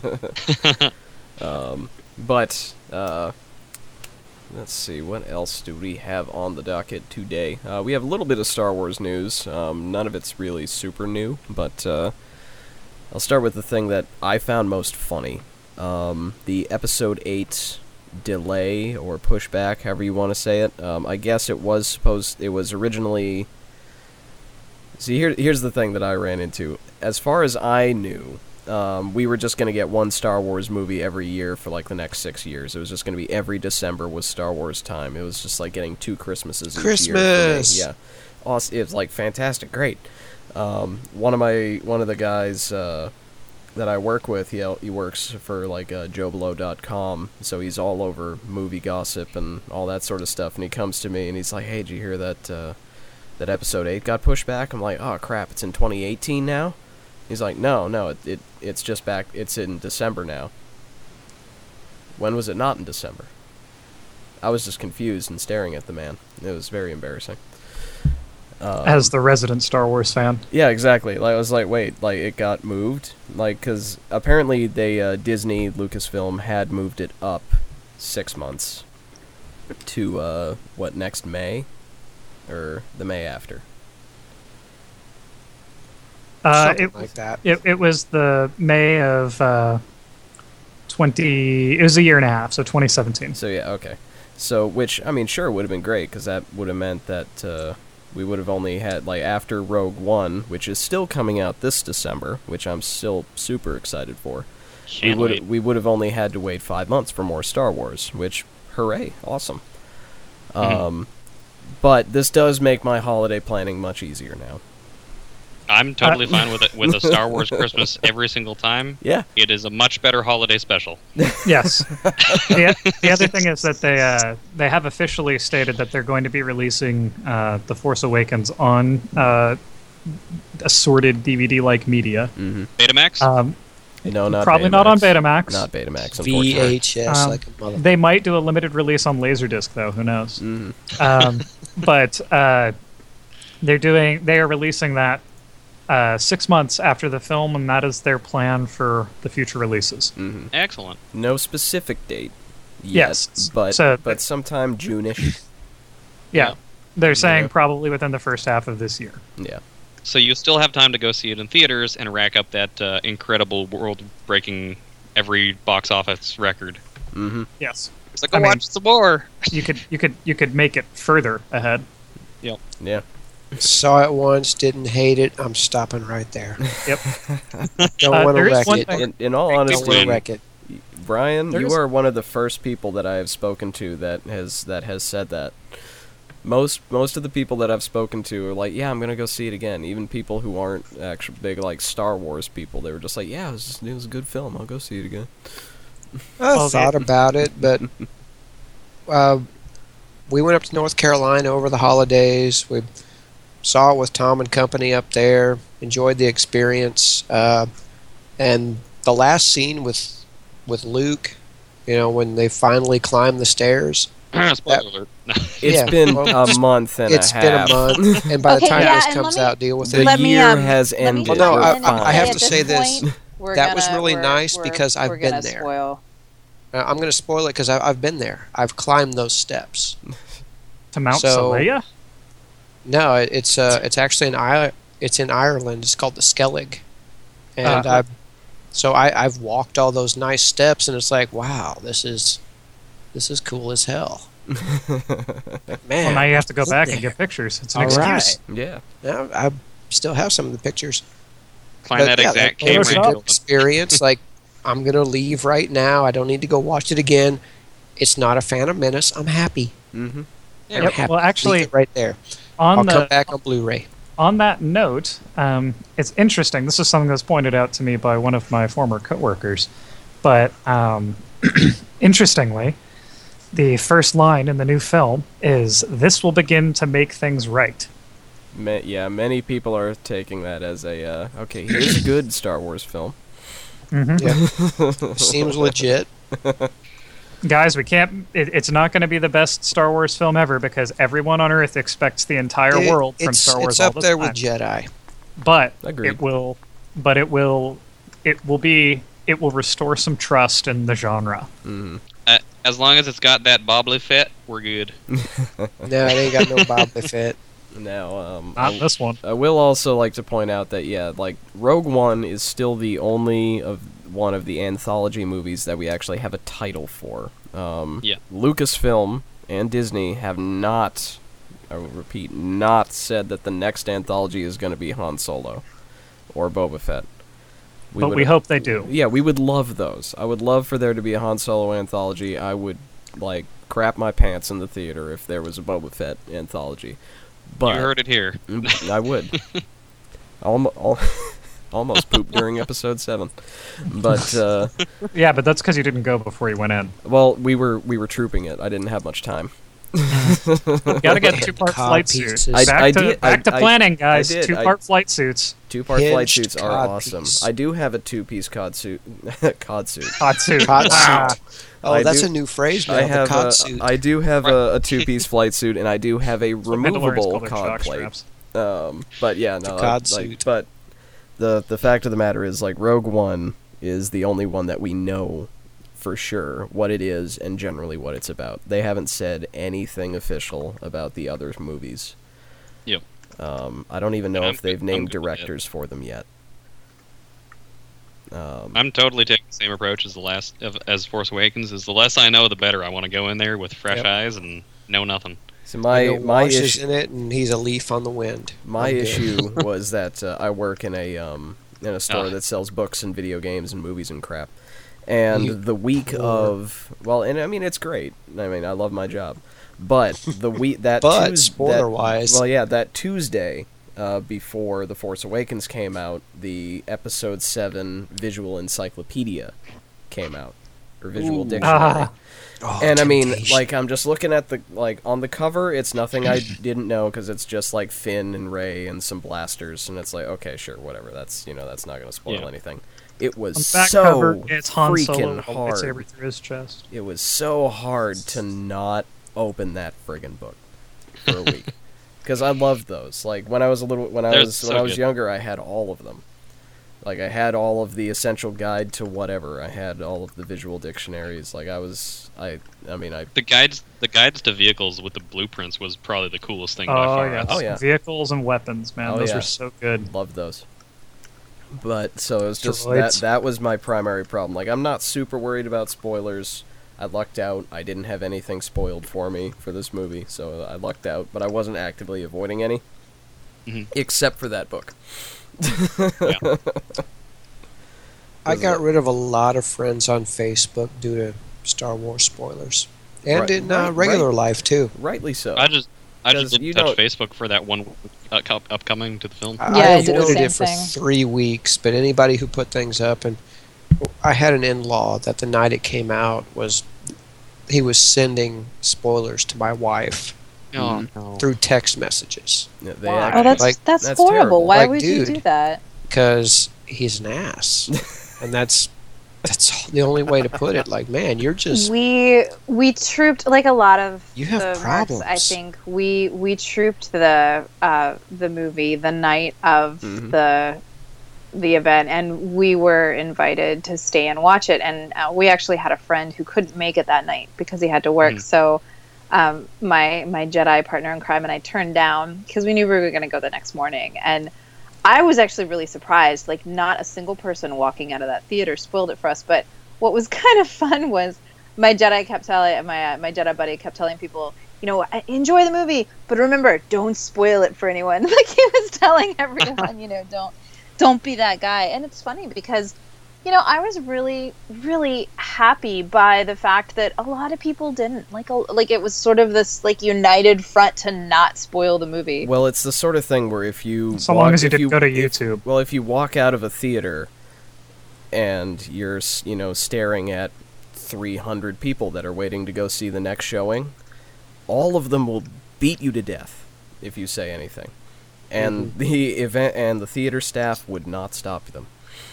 But let's see, what else do we have on the docket today? We have a little bit of Star Wars news. None of it's really super new, but I'll start with the thing that I found most funny. The Episode 8 delay or pushback, however you want to say it. I guess it was originally... See, here's the thing that I ran into. As far as I knew, we were just going to get one Star Wars movie every year for like the next 6 years. It was just going to be every December was Star Wars time. It was just like getting 2 Christmases each year for me. Christmas! Yeah. Awesome. It was like fantastic, great. One of the guys that I work with, he works for like JoeBlow.com, so he's all over movie gossip and all that sort of stuff. And he comes to me and he's like, "Hey, did you hear that Episode 8 got pushed back?" I'm like, "Oh crap, it's in 2018 now." He's like, no, it's just back. It's in December now. When was it not in December? I was just confused and staring at the man. It was very embarrassing. As the resident Star Wars fan. Yeah, exactly. Like, I was like, wait, like it got moved? Like, because apparently Disney, Lucasfilm had moved it up 6 months to, next May? Or the May after? Something like that. It was the May of it was a year and a half, so 2017. So yeah, okay. So, which, I mean, sure, would have been great, because that would have meant that we would have only had, like, after Rogue One, which is still coming out this December, which I'm still super excited for, Can't wait. we would have only had to wait 5 months for more Star Wars, which, hooray, awesome. But this does make my holiday planning much easier now. I'm totally fine with it. With a Star Wars Christmas every single time. Yeah. It is a much better holiday special. Yes. The other thing is that they have officially stated that they're going to be releasing The Force Awakens on assorted DVD-like media. Betamax? No, not Probably Betamax. not on Betamax. Not Betamax, unfortunately. VHS, like a mother. They might do a limited release on Laserdisc, though. Who knows? But they are releasing that 6 months after the film, and that is their plan for the future releases. Excellent. No specific date yet, Yes. but So- sometime June-ish. Yeah. They're saying Yeah. probably within the first half of this year. Yeah. So you still have time to go see it in theaters and rack up that incredible world-breaking every box office record. Yes. So go I mean- watch some more. You could make it further ahead. Yeah. Saw it once, didn't hate it. I'm stopping right there. Yep. Don't want to there is wreck one it. thing- In all Don't honesty, want to wreck it. Brian, There you is- are one of the first people that I have spoken to that has said that. Most of the people that I've spoken to are like, yeah, I'm gonna go see it again. Even people who aren't actually big like Star Wars people, they were just like, yeah, it was a good film. I'll go see it again. I thought about it, but we went up to North Carolina over the holidays. We saw it with Tom and company up there. Enjoyed the experience, and the last scene with Luke, when they finally climb the stairs. Spoiler alert. It's been a month and It's a been half. a month, and by the Okay, time yeah, this and comes let me- out, deal with The it. Let me, year um, has let me ended. jump Well, no, in and I have say to at say this. point, we're That was gonna- really we're- nice we're- because I've we're been gonna there. Spoil. I'm going to spoil it because I've been there. I've climbed those steps. To Mount So- Saleya? No, it's actually in Ireland. It's called the Skellig, and I've walked all those nice steps, and it's like, wow, this is cool as hell. Man, Well, now you have to go I've been back and there. get pictures. It's an All excuse. right. Yeah. Yeah, still have some of the pictures. Find that exact it camera was a angle. good experience. Like, I'm gonna leave right now. I don't need to go watch it again. It's not a Phantom Menace. I'm happy. Mm-hmm. Yeah, I'm Yep, happy. well, actually, Leave it right there. On I'll come the back on Blu-ray. on that note, it's interesting. This is something that's pointed out to me by one of my former coworkers. But interestingly, the first line in the new film is, "This will begin to make things right." Many people are taking that as a okay. Here's a good Star Wars film. Mm-hmm. Yeah. Seems legit. Guys, we can't. It's not going to be the best Star Wars film ever because everyone on Earth expects the entire world from Star Wars It's all up the there time. with Jedi. But Agreed. it will. But it will. It will restore some trust in the genre. Mm-hmm. As long as it's got that Bobbly Fett, we're good. No, they ain't got no Boba Fett. Now, Not this one. I will also like to point out that Rogue One is still the only one of the anthology movies that we actually have a title for. Yeah. Lucasfilm and Disney have not, I will repeat, not said that the next anthology is going to be Han Solo or Boba Fett. But we hope they do. Yeah, we would love those. I would love for there to be a Han Solo anthology. I would crap my pants in the theater if there was a Boba Fett anthology. But You heard it here. I would. Almost pooped during episode 7. But Yeah, but that's because you didn't go before you went in. well, we were trooping it. I didn't have much time. You gotta get two-part Cod flight pieces. suits. I Back to planning, guys. did. Two-part flight suits. 2-part flight Hinged suits are cod awesome. piece. I do have a 2-piece cod suit. Cod suit. Hot suit. Cod Ah, suit. Oh, I that's do- a new phrase now. I The have cod suit. I do have a 2-piece flight suit, and I do have a Mandalorians removable call their cod shock plate. straps. But yeah, no, cod suit. But the fact of the matter is, Rogue One is the only one that we know for sure what it is and generally what it's about. They haven't said anything official about the other movies. Yep. I don't even know I'm if they've good- named I'm good with that. directors for them yet. I'm totally taking the same approach as Force Awakens. Is the less I know, the better. I want to go in there with fresh Yep. eyes and know nothing. So No my Wash is issue in it, and he's a leaf on the wind. my I'm good. issue was that I work in a store Ah. that sells books and video games and movies and crap. And You the week poor- of and I mean it's great. I mean I love my job, but the week that But Tues- spoiler-wise- well yeah, that Tuesday before The Force Awakens came out, the Episode 7 Visual Encyclopedia came out, or Visual Ooh. Dictionary. Ah. Oh, And I mean, temptation. I'm just looking at the on the cover. It's nothing I didn't know because it's just Finn and Rey and some blasters, and it's okay, sure, whatever. That's that's not going to spoil Yeah. anything. It was On the back so cover, it's Han Solo freaking with a hard. lightsaber through his chest. It was so hard to not open that friggin' book for a week because I loved those. When I was when I They're was so good. younger, I had all of them. I had all of the essential guide to whatever. I had all of the visual dictionaries. I mean, The guides to vehicles with the blueprints was probably the coolest thing by Oh far. yes. Oh, yeah. Vehicles and weapons, man. Oh, Those yeah. were so good. loved those. But so it was just Droids. that was my primary problem. I'm not super worried about spoilers. I lucked out. I didn't have anything spoiled for me for this movie, so I lucked out. But I wasn't actively avoiding any, except for that book. I got rid of a lot of friends on Facebook due to Star Wars spoilers, and Right, in right, regular right. life too. Rightly so. I just Because didn't you touch don't- Facebook for that one upcoming to the film. Yeah, I I did the avoided same it for thing. 3 weeks, but anybody who put things up, and I had an in-law that the night it came out he was sending spoilers to my wife Oh no. through text messages Yeah, they Why? act- Oh, that's Like, that's that's horrible. terrible. Why Like, would you dude. do that? because he's an ass, and that's the only way to put it. Man, you're just We trooped like a lot of You have the problems. Marks, I think we trooped the movie the night of Mhm. the event, and we were invited to stay and watch it. And we actually had a friend who couldn't make it that night because he had to work. So my Jedi partner in crime and I turned down because we knew we were going to go the next morning. And I was actually really surprised. Not a single person walking out of that theater spoiled it for us. But what was kind of fun was my Jedi kept telling my Jedi buddy kept telling people, enjoy the movie, but remember, don't spoil it for anyone. Like he was telling everyone, don't be that guy. And it's funny because, I was really, really happy by the fact that a lot of people didn't like it was sort of this like united front to not spoil the movie. Well, it's the sort of thing where if you long as you didn't go to YouTube. If you walk out of a theater and you're staring at 300 people that are waiting to go see the next showing, all of them will beat you to death if you say anything, and the event and the theater staff would not stop them.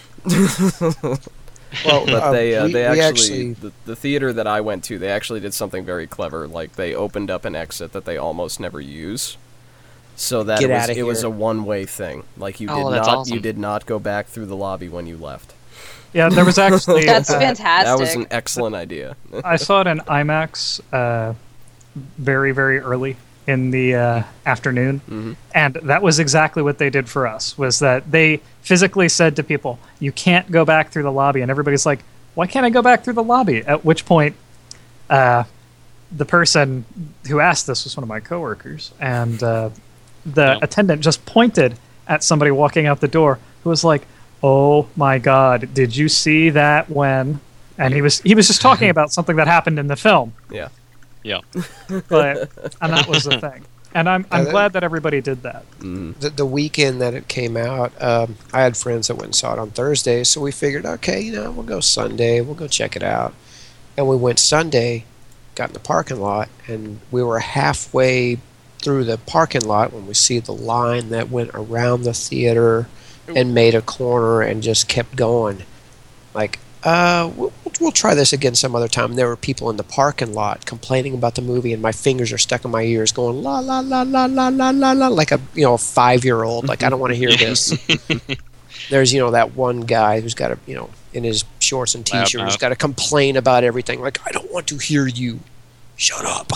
Well, but they actually the theater that I went to, they actually did something very clever. Like they opened up an exit that they almost never use, so that it was a one-way thing. Like you did not go back through the lobby when you left. Yeah, there was actually that's fantastic. That was an excellent idea. I saw it in IMAX very, very early in the afternoon, and that was exactly what they did for us, was that they physically said to people, you can't go back through the lobby, and everybody's like, why can't I go back through the lobby? At which point, the person who asked this was one of my coworkers, and the attendant just pointed at somebody walking out the door who was like, oh my god, did you see that when... And he was just talking about something that happened in the film. Yeah. Yeah. And that was the thing. And I'm glad that everybody did that. The weekend that it came out, I had friends that went and saw it on Thursday, so we figured, okay, we'll go Sunday, we'll go check it out. And we went Sunday, got in the parking lot, and we were halfway through the parking lot when we see the line that went around the theater and made a corner and just kept going. Like, we'll try this again some other time. There were people in the parking lot complaining about the movie, and my fingers are stuck in my ears going la la la la la la la la, like a 5-year-old. Like, I don't want to hear this. There's that one guy who's got in his shorts and t-shirt, who's got to complain about everything. Like, I don't want to hear you. Shut up.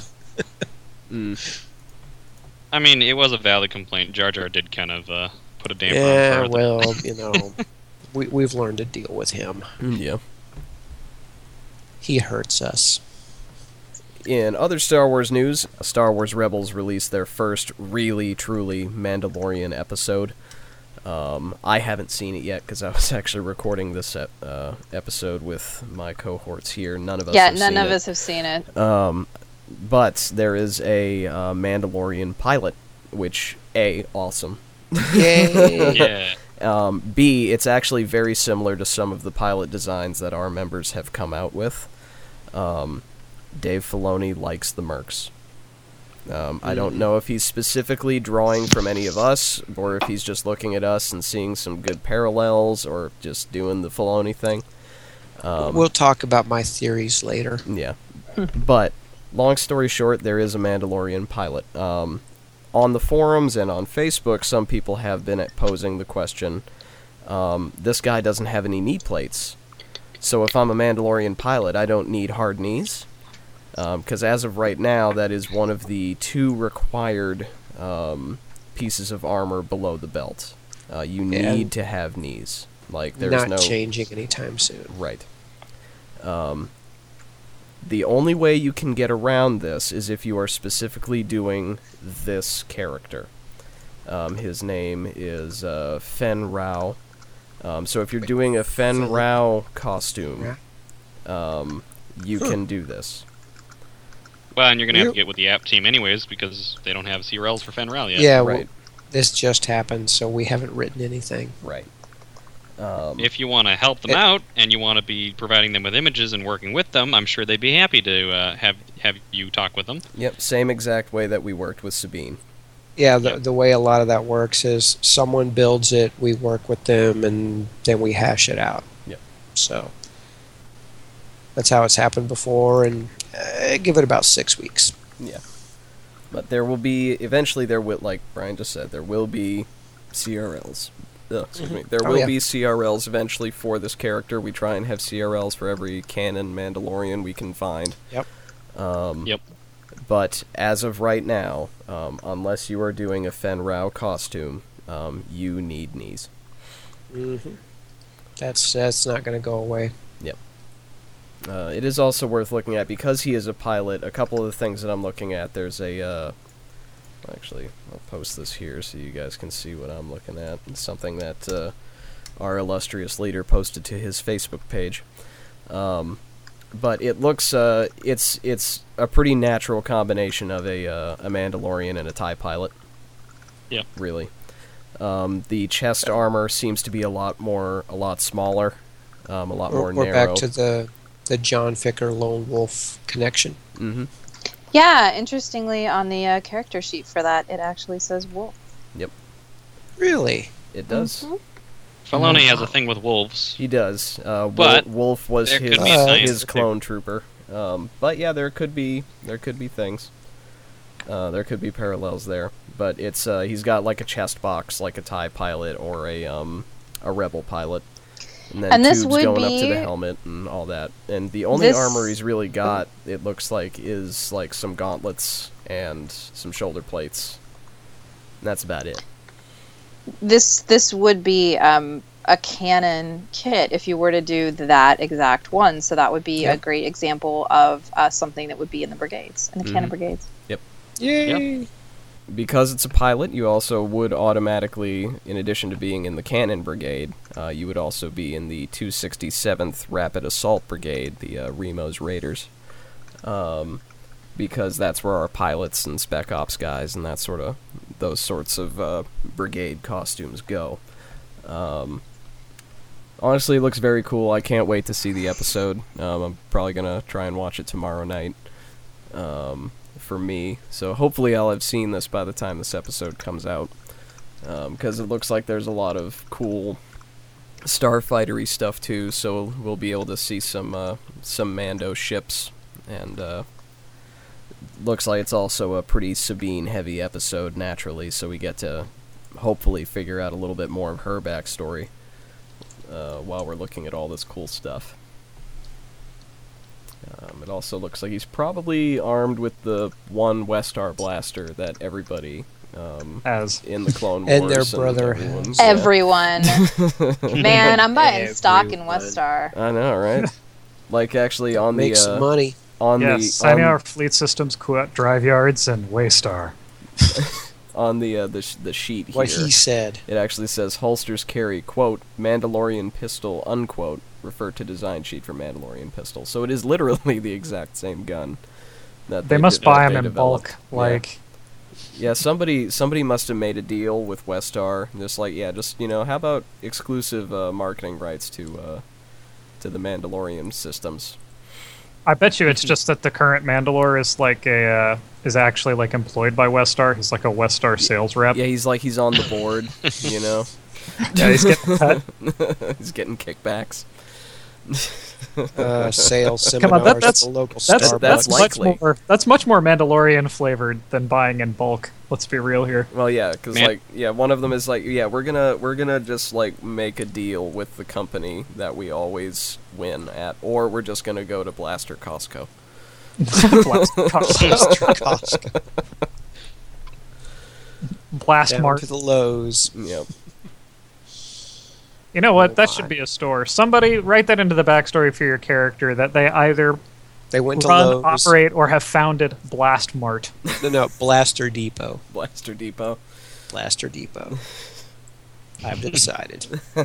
I mean, it was a valid complaint. Jar Jar did kind of put a damper on Yeah, it. well, we've learned to deal with him. Yeah. He hurts us. In other Star Wars news, Star Wars Rebels released their first really, truly Mandalorian episode. I haven't seen it yet because I was actually recording this episode with my cohorts here. None of us have seen it. But there is a Mandalorian pilot, which, A, awesome. Yay! Yeah. B, it's actually very similar to some of the pilot designs that our members have come out with. Dave Filoni likes the Mercs. I don't know if he's specifically drawing from any of us, or if he's just looking at us and seeing some good parallels, or just doing the Filoni thing. We'll talk about my theories later. Yeah. But, long story short, there is a Mandalorian pilot. On the forums and on Facebook, some people have been posing the question, this guy doesn't have any knee plates, so if I'm a Mandalorian pilot, I don't need hard knees? Because as of right now, that is one of the 2 required pieces of armor below the belt. You need to have knees. Like, there's not changing anytime soon. Right. The only way you can get around this is if you are specifically doing this character. His name is Fen Rao. So if you're doing a Fen Rao costume, you can do this. Well, and you're going to have to get with the app team anyways, because they don't have CRLs for Fen Rao yet. Yeah, right. This just happened, so we haven't written anything. Right. If you want to help them out, and you want to be providing them with images and working with them, I'm sure they'd be happy to have you talk with them. Yep, same exact way that we worked with Sabine. Yeah, the way a lot of that works is someone builds it, we work with them, and then we hash it out. Yep. So that's how it's happened before, and give it about 6 weeks. Yeah. But there will be, eventually there will, like Brian just said, there will be CRLs. Excuse me. There will be CRLs eventually for this character. We try and have CRLs for every canon Mandalorian we can find. Yep. Yep. But as of right now, unless you are doing a Fen Rao costume, you need knees. Mm-hmm. That's not going to go away. Yep. It is also worth looking at, because he is a pilot, a couple of the things that I'm looking at. There's a... actually, I'll post this here so you guys can see what I'm looking at. It's something that our illustrious leader posted to his Facebook page. But it looks... it's a pretty natural combination of a Mandalorian and a TIE pilot. Yeah. Really. The chest armor seems to be a lot smaller, a lot more narrow. We're back to the John Ficker Lone Wolf connection. Mm-hmm. Yeah, interestingly, on the character sheet for that, it actually says wolf. Yep. Really? It does. Mhm. Filoni has a thing with wolves. He does. But Wolf was there could be science his clone trooper. But yeah, there could be things. There could be parallels there. But it's he's got like a chest box, like a TIE pilot or a rebel pilot. And then And this tubes would going up to be- the helmet and all that. And the only armor he's really got, it looks like, is like some gauntlets and some shoulder plates. And that's about it. This would be a canon kit if you were to do that exact one. So that would be Yeah. a great example of something that would be in the brigades, in the canon brigades. Yay! Because it's a pilot, you also would automatically, in addition to being in the Cannon Brigade, you would also be in the 267th Rapid Assault Brigade, the Remos Raiders. Because that's where our pilots and Spec Ops guys and those sorts of brigade costumes go. Honestly, it looks very cool. I can't wait to see the episode. I'm probably going to try and watch it tomorrow night. For me, so hopefully I'll have seen this by the time this episode comes out, because it looks like there's a lot of cool starfightery stuff too, so we'll be able to see some Mando ships, and looks like it's also a pretty Sabine heavy episode naturally, so we get to hopefully figure out a little bit more of her backstory while we're looking at all this cool stuff. It also looks like he's probably armed with the one Westar blaster that everybody As in the Clone Wars And their brother everyone's, has. Everyone. Man, I'm buying stock in Everyone. Westar. I know, right? Like actually on Make the some money. on yes, the signing our fleet systems, Kuat drive yards, and Waystar. on the sheet here. What he said. It actually says holsters carry, quote, Mandalorian pistol, unquote, refer to design sheet for Mandalorian pistol. So it is literally the exact same gun. That They must that buy they them in developed. bulk. Like, Yeah, somebody must have made a deal with Westar. Just like, how about exclusive marketing rights to the Mandalorian systems? I bet you it's just that the current Mandalore is actually like employed by Westar. He's like a Westar sales rep. Yeah, he's on the board, Yeah, he's getting cut. He's getting kickbacks. Sales Come on, seminars at that's the local that's Starbucks. likely. That's much more Mandalorian flavored than buying in bulk. Let's be real here. Well, yeah, because one of them is we're gonna just make a deal with the company that we always win at, or we're just gonna go to Blaster Costco. Costco. Blast Down Mart. to the Lowe's. Yep. You know what? Oh That my. should be a store. Somebody write that into the backstory for your character that they either They went to run, Lowe's. operate, or have founded Blast Mart. No, Blaster Depot. Blaster Depot. Blaster Depot. I've decided.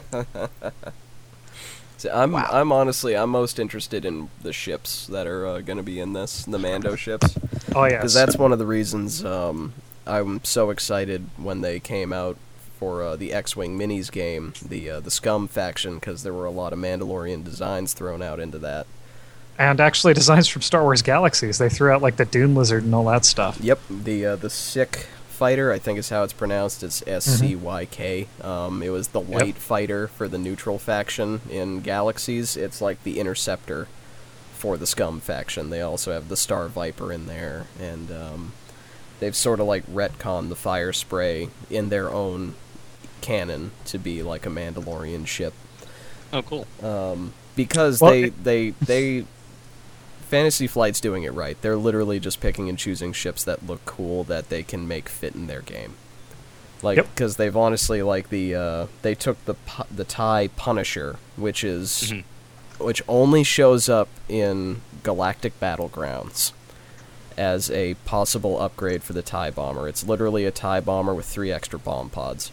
So I'm most interested in the ships that are going to be in this, the Mando ships, Oh yes. because that's one of the reasons I'm so excited when they came out for the X-Wing Minis game, the Scum faction, because there were a lot of Mandalorian designs thrown out into that. And actually designs from Star Wars Galaxies. They threw out like the Dune Lizard and all that stuff. Yep, the Sick fighter, I think is how it's pronounced. It's SCYK. It was the light fighter for the neutral faction in Galaxies. It's like the interceptor for the Scum faction. They also have the Star Viper in there, and they've sort of retconned the Fire Spray in their own canon to be like a Mandalorian ship. Oh, cool. Because Well, they Fantasy Flight's doing it right. They're literally just picking and choosing ships that look cool that they can make fit in their game. Because they've honestly they took the TIE Punisher, which is which only shows up in Galactic Battlegrounds as a possible upgrade for the TIE Bomber. It's literally a TIE Bomber with 3 extra bomb pods.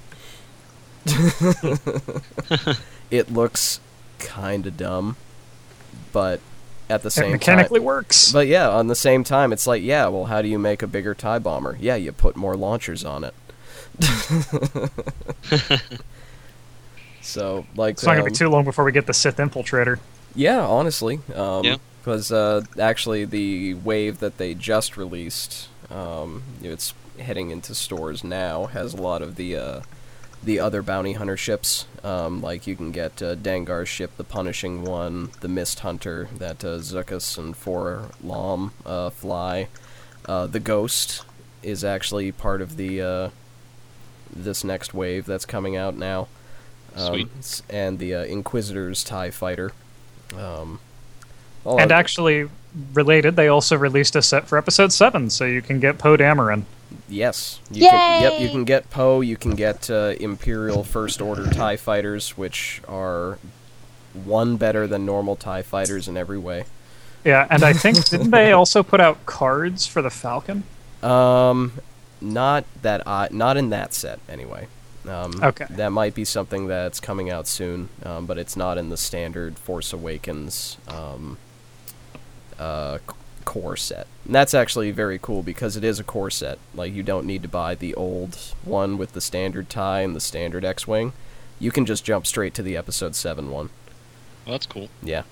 It looks kind of dumb, but at the same time... It mechanically works. But yeah, on the same time, it's like, yeah, well, how do you make a bigger TIE Bomber? Yeah, you put more launchers on it. So, like... It's not going to be too long before we get the Sith Infiltrator. Yeah, honestly. Yeah. Because actually the wave that they just released, it's heading into stores now, has a lot of the other bounty hunter ships. Like you can get Dengar's ship, the Punishing One, the Mist Hunter that Zuckuss and 4-LOM fly. The Ghost is actually part of the this next wave that's coming out now. Sweet. And the Inquisitor's TIE Fighter. And actually, related, they also released a set for Episode 7, so you can get Poe Dameron. Yes. Yay! You can get Poe, you can get Imperial First Order TIE Fighters, which are one better than normal TIE Fighters in every way. Yeah, and I think, didn't they also put out cards for the Falcon? Not in that set, anyway. Okay. That might be something that's coming out soon, but it's not in the standard Force Awakens core set. And that's actually very cool because it is a core set. Like, you don't need to buy the old one with the standard TIE and the standard X-Wing. You can just jump straight to the Episode 7 one. Well, that's cool. Yeah.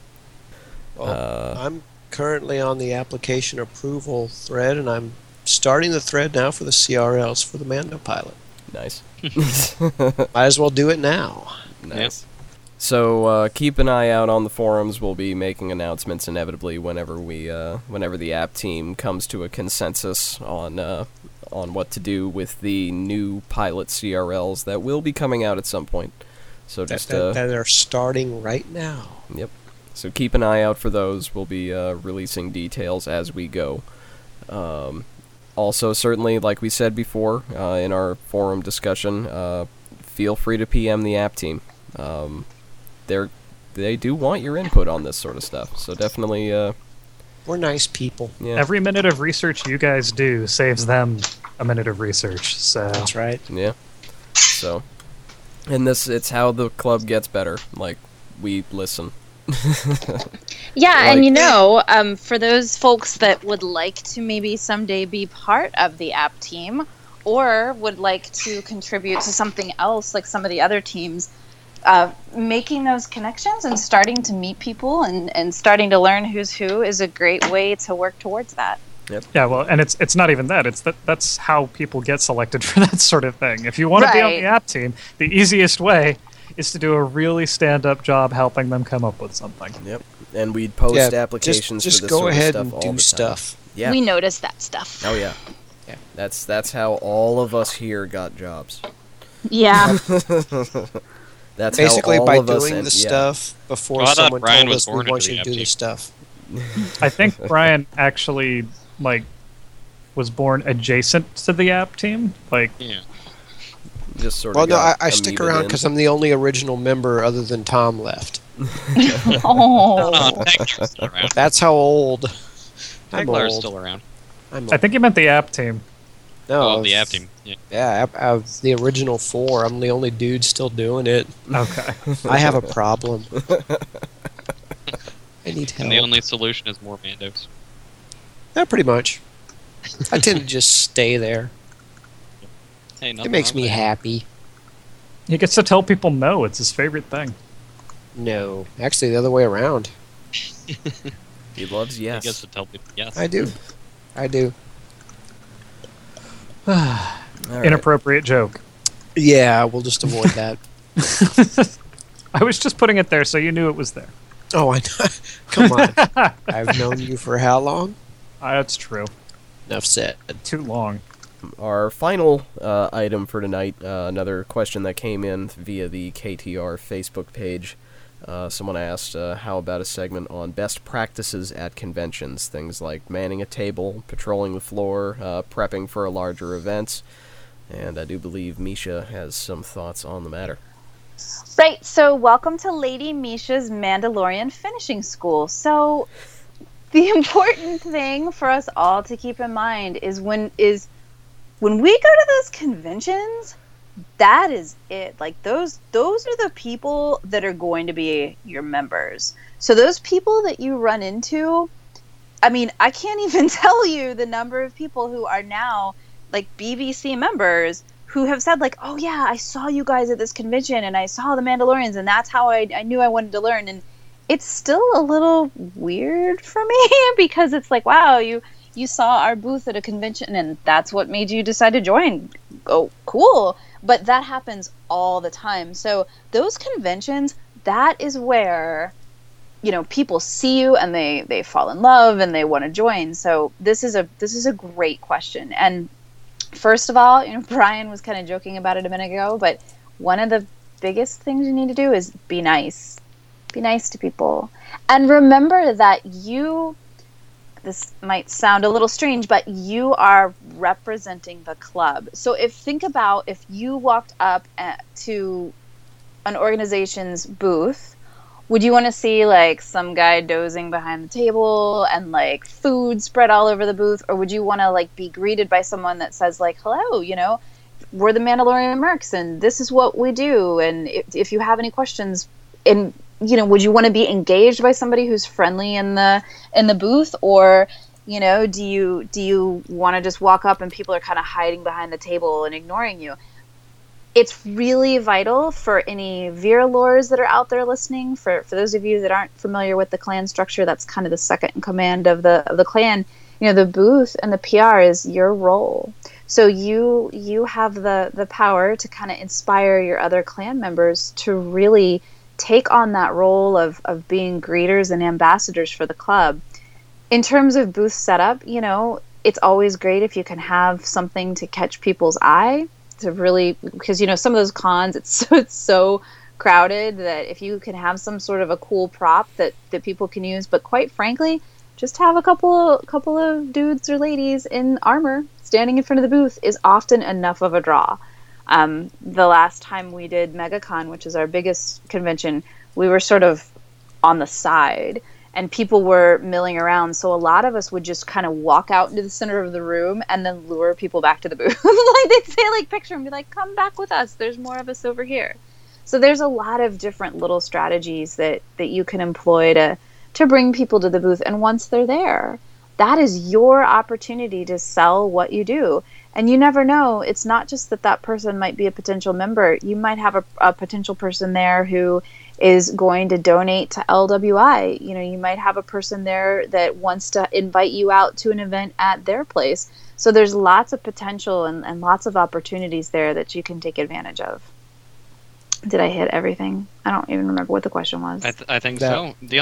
Well, I'm currently on the application approval thread, and I'm starting the thread now for the CRLs for the Mando pilot. Nice. Might as well do it now. Nice. So keep an eye out on the forums. We'll be making announcements inevitably whenever the app team comes to a consensus on what to do with the new pilot CRLs that will be coming out at some point. So just that are starting right now. Yep. So keep an eye out for those. We'll be releasing details as we go. Also, certainly, like we said before in our forum discussion, feel free to PM the app team. They do want your input on this sort of stuff, so definitely... We're nice people. Yeah. Every minute of research you guys do saves them a minute of research, so... That's right. Yeah. So... And it's how the club gets better. Like, we listen. Yeah, and for those folks that would like to maybe someday be part of the app team or would like to contribute to something else like some of the other teams, making those connections and starting to meet people and starting to learn who's who is a great way to work towards that. Yep. Yeah, well, and it's not even that. It's that's how people get selected for that sort of thing. If you want to be on the app team, the easiest way is to do a really stand-up job helping them come up with something. Yep. And we'd post applications just for this go sort ahead of and stuff all do the time. stuff. Yeah. We notice that stuff. Oh yeah. Yeah. That's how all of us here got jobs. Yeah. That's basically how all by of us doing the stuff before Well, I thought someone Brian told was us we born want into you the to do app this team. stuff. I think Brian actually was born adjacent to the app team. Yeah. Just sort Well, of. no, got I stick amoebaed around in. because I'm the only original member other than Tom left. Oh. Techlar's still around. That's how old. I'm Techlar's old. still around. I'm I think you meant the app team. No, Oh, the app team. Yeah. Yeah, of the original 4, I'm the only dude still doing it. Okay. I have a problem. I need help. And the only solution is more Mandos. Yeah, pretty much. I tend to just stay there. Hey, It makes me happy. He gets to tell people no. It's his favorite thing. No, actually, the other way around. He loves I yes. guess to tell people yes. I do. I do. All right. Inappropriate joke. Yeah, we'll just avoid that. I was just putting it there so you knew it was there. Oh, I know. Come on. I've known you for how long? That's true. Enough said. Too long. Our final item for tonight, another question that came in via the KTR Facebook page. Someone asked, how about a segment on best practices at conventions? Things like manning a table, patrolling the floor, prepping for larger events. And I do believe Misha has some thoughts on the matter. Right, so welcome to Lady Misha's Mandalorian Finishing School. So the important thing for us all to keep in mind is when we go to those conventions, that is it. Like those are the people that are going to be your members. So those people that you run into, I mean, I can't even tell you the number of people who are now like BBC members who have said like, oh yeah, I saw you guys at this convention and I saw the Mandalorians and that's how I knew I wanted to learn. And it's still a little weird for me because it's like, wow, you saw our booth at a convention and that's what made you decide to join. Oh, cool. But that happens all the time. So those conventions, that is where, you know, people see you and they fall in love and they want to join. So this is a great question. And first of all, you know, Brian was kind of joking about it a minute ago, but one of the biggest things you need to do is be nice. Be nice to people. And remember that this might sound a little strange, but you are representing the club. So think about if you walked up to an organization's booth, would you want to see like some guy dozing behind the table and like food spread all over the booth? Or would you want to like be greeted by someone that says like, hello, you know, we're the Mandalorian Mercs and this is what we do. And if you have any questions, and you know, would you want to be engaged by somebody who's friendly in the booth? Or, you know, do you want to just walk up and people are kind of hiding behind the table and ignoring you? It's really vital for any Veer lores that are out there listening. For those of you that aren't familiar with the clan structure, that's kind of the second in command of the clan. You know, the booth and the PR is your role. So you have the power to kind of inspire your other clan members to really take on that role of being greeters and ambassadors for the club. In terms of booth setup, you know, it's always great if you can have something to catch people's eye. To really, because you know some of those cons, it's so crowded that if you can have some sort of a cool prop that people can use, but quite frankly, just have a couple of dudes or ladies in armor standing in front of the booth is often enough of a draw. The last time we did MegaCon, which is our biggest convention, we were sort of on the side. And people were milling around, so a lot of us would just kind of walk out into the center of the room and then lure people back to the booth. Like they'd say, like, picture and be like, come back with us. There's more of us over here. So there's a lot of different little strategies that you can employ to bring people to the booth. And once they're there, that is your opportunity to sell what you do. And you never know. It's not just that person might be a potential member. You might have a potential person there who is going to donate to LWI. You know, you might have a person there that wants to invite you out to an event at their place. So there's lots of potential and lots of opportunities there that you can take advantage of. Did I hit everything? I don't even remember what the question was. I think so. The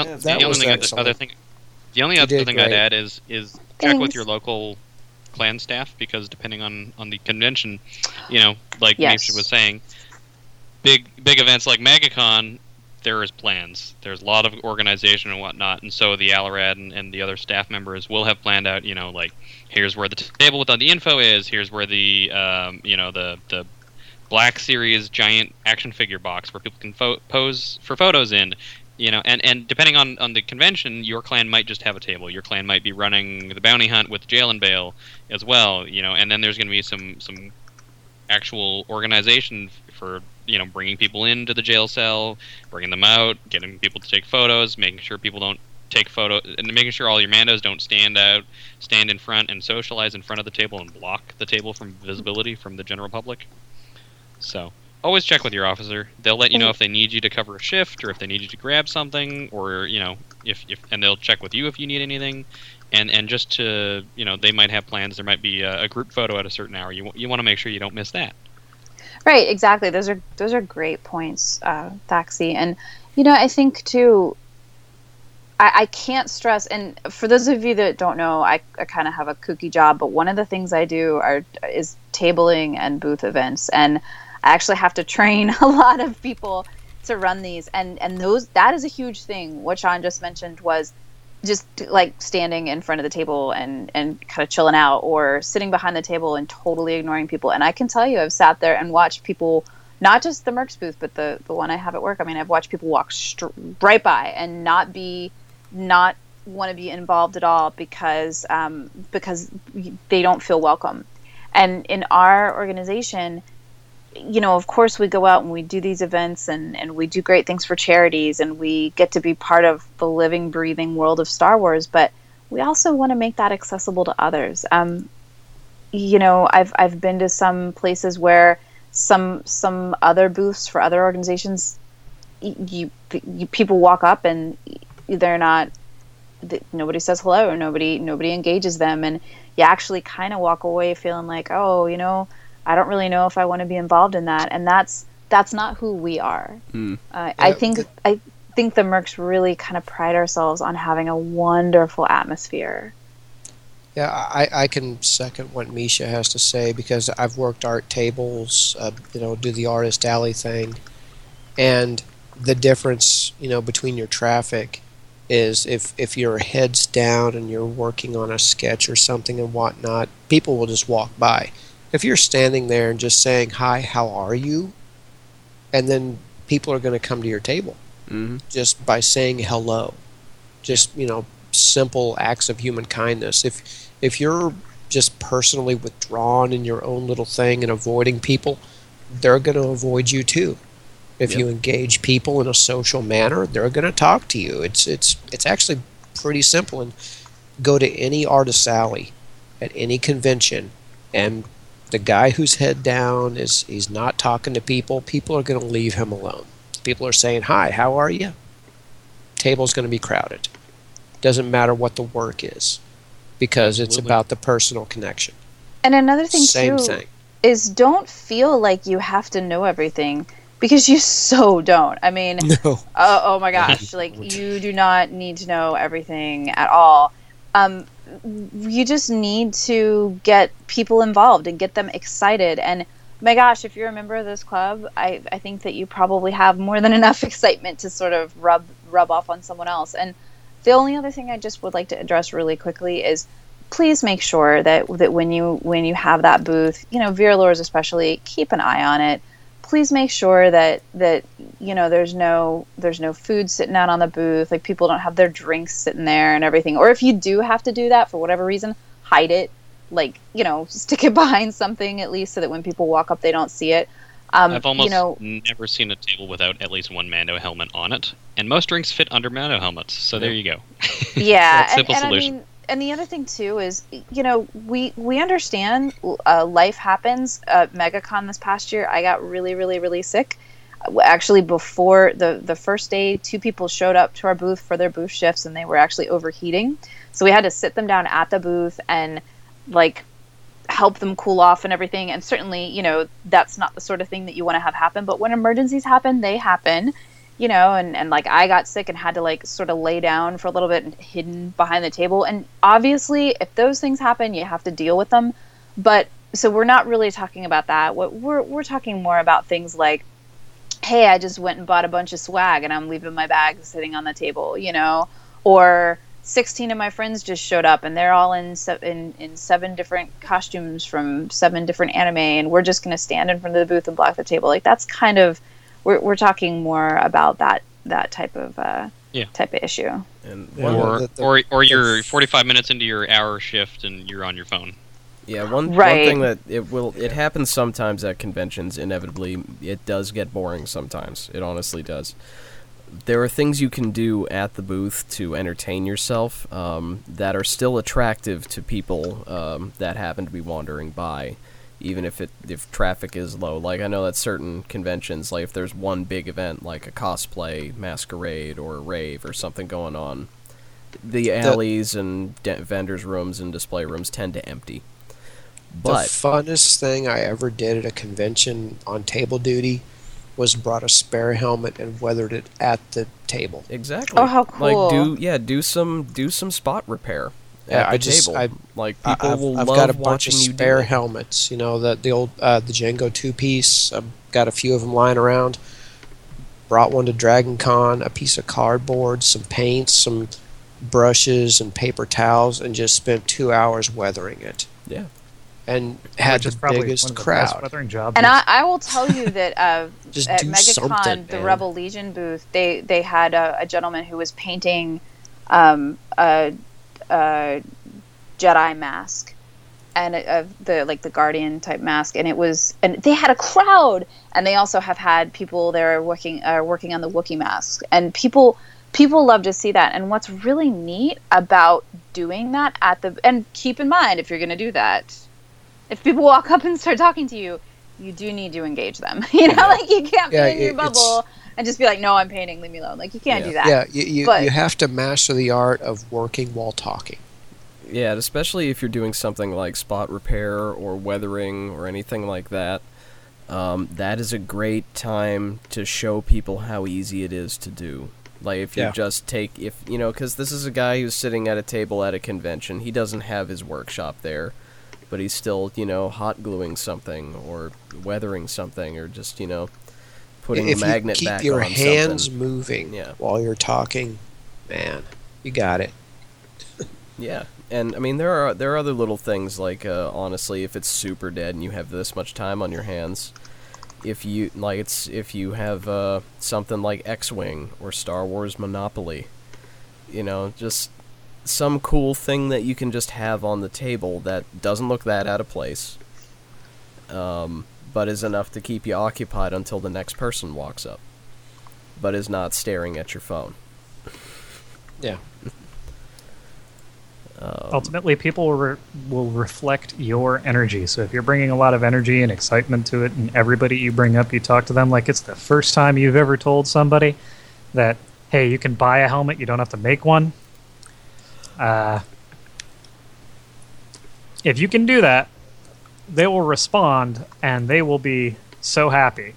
only other thing I'd add is check with your local clan staff, because depending on the convention, you know, like Misha was saying, big events like MegaCon, there is plans. There's a lot of organization and whatnot, and so the Alarad and the other staff members will have planned out, you know, like, here's where the table with all the info is, here's where the, you know, the Black Series giant action figure box where people can pose for photos in, you know, and depending on the convention, your clan might just have a table. Your clan might be running the bounty hunt with Jail and Bail as well, you know, and then there's going to be some actual organization for, you know, bringing people into the jail cell, bringing them out, getting people to take photos, making sure people don't take photos, and making sure all your Mandos don't stand in front and socialize in front of the table and block the table from visibility from the general public. So always check with your officer. They'll let you know if they need you to cover a shift or if they need you to grab something, or, you know, if and they'll check with you if you need anything. And just to, you know, they might have plans. There might be a group photo at a certain hour. You want to make sure you don't miss that. Right, exactly. Those are great points, Thaxi. And, you know, I think, too, I can't stress, and for those of you that don't know, I kind of have a kooky job, but one of the things I do is tabling and booth events. And I actually have to train a lot of people to run these. And that is a huge thing. What Sean just mentioned was just like standing in front of the table and kind of chilling out, or sitting behind the table and totally ignoring people. And I can tell you, I've sat there and watched people not just the Mercs booth, but the one I have at work. I mean, I've watched people walk right by and not want to be involved at all because they don't feel welcome. And in our organization, of course we go out and we do these events and we do great things for charities and we get to be part of the living, breathing world of Star Wars, but we also want to make that accessible to others. I've been to some places where some other booths for other organizations, people walk up and they're not, nobody says hello, or nobody engages them, and you actually kind of walk away feeling like, oh, I don't really know if I want to be involved in that, and that's not who we are. I think the Mercs really kind of pride ourselves on having a wonderful atmosphere. Yeah, I can second what Misha has to say, because I've worked art tables, do the artist alley thing, and the difference, between your traffic is if your head's down and you're working on a sketch or something and whatnot, people will just walk by. If you're standing there and just saying, hi, how are you? And then people are going to come to your table just by saying hello. Just, simple acts of human kindness. If you're just personally withdrawn in your own little thing and avoiding people, they're going to avoid you too. If you engage people in a social manner, they're going to talk to you. It's actually pretty simple. And go to any artist alley at any convention, and the guy who's head down he's not talking to people. People are going to leave him alone. People are saying, hi, how are you? Table's going to be crowded. Doesn't matter what the work is, because it's about the personal connection. And another thing Same too thing. is don't feel like you have to know everything, because you so don't. I mean, No. Oh my gosh, you do not need to know everything at all. You just need to get people involved and get them excited. And my gosh, if you're a member of this club, I think that you probably have more than enough excitement to sort of rub off on someone else. And the only other thing I just would like to address really quickly is, please make sure that when you have that booth, Vera Lores especially, keep an eye on it. Please make sure that there's no food sitting out on the booth, like people don't have their drinks sitting there and everything. Or if you do have to do that for whatever reason, hide it, stick it behind something at least, so that when people walk up they don't see it. I've almost never seen a table without at least one Mando helmet on it, and most drinks fit under Mando helmets. So there you go. Yeah, simple solution. I mean, and the other thing too is, we understand life happens. MegaCon this past year, I got really, really, really sick. Actually, before the first day, 2 people showed up to our booth for their booth shifts, and they were actually overheating. So we had to sit them down at the booth and help them cool off and everything. And certainly, that's not the sort of thing that you want to have happen. But when emergencies happen, they happen. And I got sick and had to sort of lay down for a little bit and hidden behind the table. And obviously, if those things happen, you have to deal with them. But so we're not really talking about that. What we're talking more about things like, hey, I just went and bought a bunch of swag and I'm leaving my bag sitting on the table, or 16 of my friends just showed up and they're all in 7 different costumes from 7 different anime, and we're just going to stand in front of the booth and block the table. That's kind of, we're talking more about that type of issue. And or you're 45 minutes into your hour shift and you're on your phone. Yeah, one thing that it happens sometimes at conventions. Inevitably, it does get boring sometimes. It honestly does. There are things you can do at the booth to entertain yourself that are still attractive to people that happen to be wandering by, even if traffic is low. Like, I know that certain conventions, like if there's one big event like a cosplay masquerade or a rave or something going on, the alleys and vendors' rooms and display rooms tend to empty. But the funnest thing I ever did at a convention on table duty was brought a spare helmet and weathered it at the table. Exactly. Oh, how cool! Do some spot repair. Yeah, at the table. People will I've love got a bunch watching of you spare do it. helmets. The old the Django 2-piece. I've got a few of them lying around. Brought one to Dragon Con, a piece of cardboard, some paints, some brushes, and paper towels, and just spent 2 hours weathering it. Yeah. and had which is the probably biggest one of the crowd. best weathering jobs. And I will tell you that Just at do MegaCon, something, the man. Rebel Legion booth, they had a gentleman who was painting a Jedi mask and the Guardian type mask, and they had a crowd, and they also have had people there working on the Wookiee masks, and people love to see that. And what's really neat about doing that and keep in mind, if you're going to do that, if people walk up and start talking to you, you do need to engage them. You know, like you can't be in your bubble and just be like, no, I'm painting, leave me alone. Like you can't do that. Yeah, you have to master the art of working while talking. Yeah, especially if you're doing something like spot repair or weathering or anything like that. That is a great time to show people how easy it is to do. Like if you because this is a guy who's sitting at a table at a convention. He doesn't have his workshop there, but he's still, hot gluing something or weathering something or just, putting a magnet back on something. If you keep your hands moving while you're talking, man, you got it. Yeah. And I mean, there are other little things like honestly, if it's super dead and you have this much time on your hands, if you have something like X-Wing or Star Wars Monopoly, just some cool thing that you can just have on the table that doesn't look that out of place, but is enough to keep you occupied until the next person walks up, but is not staring at your phone. Yeah. Ultimately, people will reflect your energy. So if you're bringing a lot of energy and excitement to it, and everybody you bring up, you talk to them like it's the first time you've ever told somebody that, hey, you can buy a helmet, you don't have to make one. If you can do that, they will respond, and they will be so happy.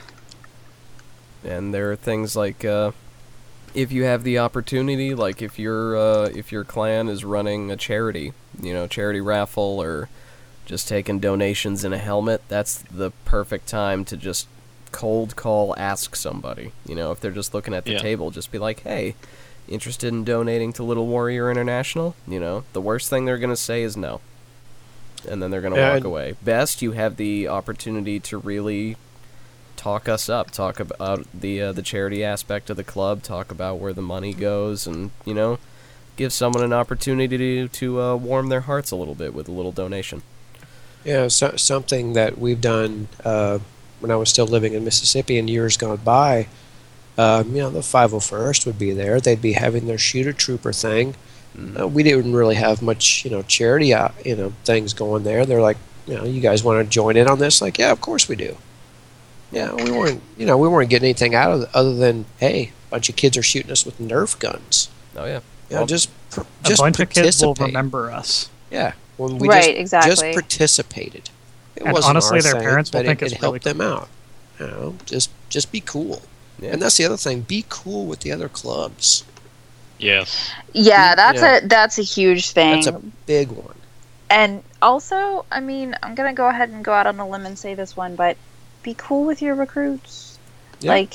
And there are things like... if you have the opportunity, like if your clan is running a charity, charity raffle or just taking donations in a helmet, that's the perfect time to just cold call ask somebody. If they're just looking at the table, just be like, hey, interested in donating to Little Warrior International? The worst thing they're going to say is no. And then they're going to walk away. Best, you have the opportunity to really... talk us up, talk about the charity aspect of the club, talk about where the money goes, and give someone an opportunity to warm their hearts a little bit with a little donation. Yeah, something that we've done when I was still living in Mississippi in years gone by. The 501st would be there; they'd be having their shooter trooper thing. We didn't really have much, charity, things going there. They're like, you guys want to join in on this? Like, yeah, of course we do. Yeah, we weren't getting anything out of it other than, hey, a bunch of kids are shooting us with Nerf guns. Oh yeah, just a bunch of kids will remember us. Yeah, when we exactly. just participated. It and wasn't honestly, our their thing, parents will but think it it's helped really them cool. out. Just be cool. Yeah. And that's the other thing. Be cool with the other clubs. Yes. Yeah, that's a huge thing. That's a big one. And also, I mean, I'm gonna go ahead and go out on a limb and say this one, but be cool with your recruits. Yeah. Like,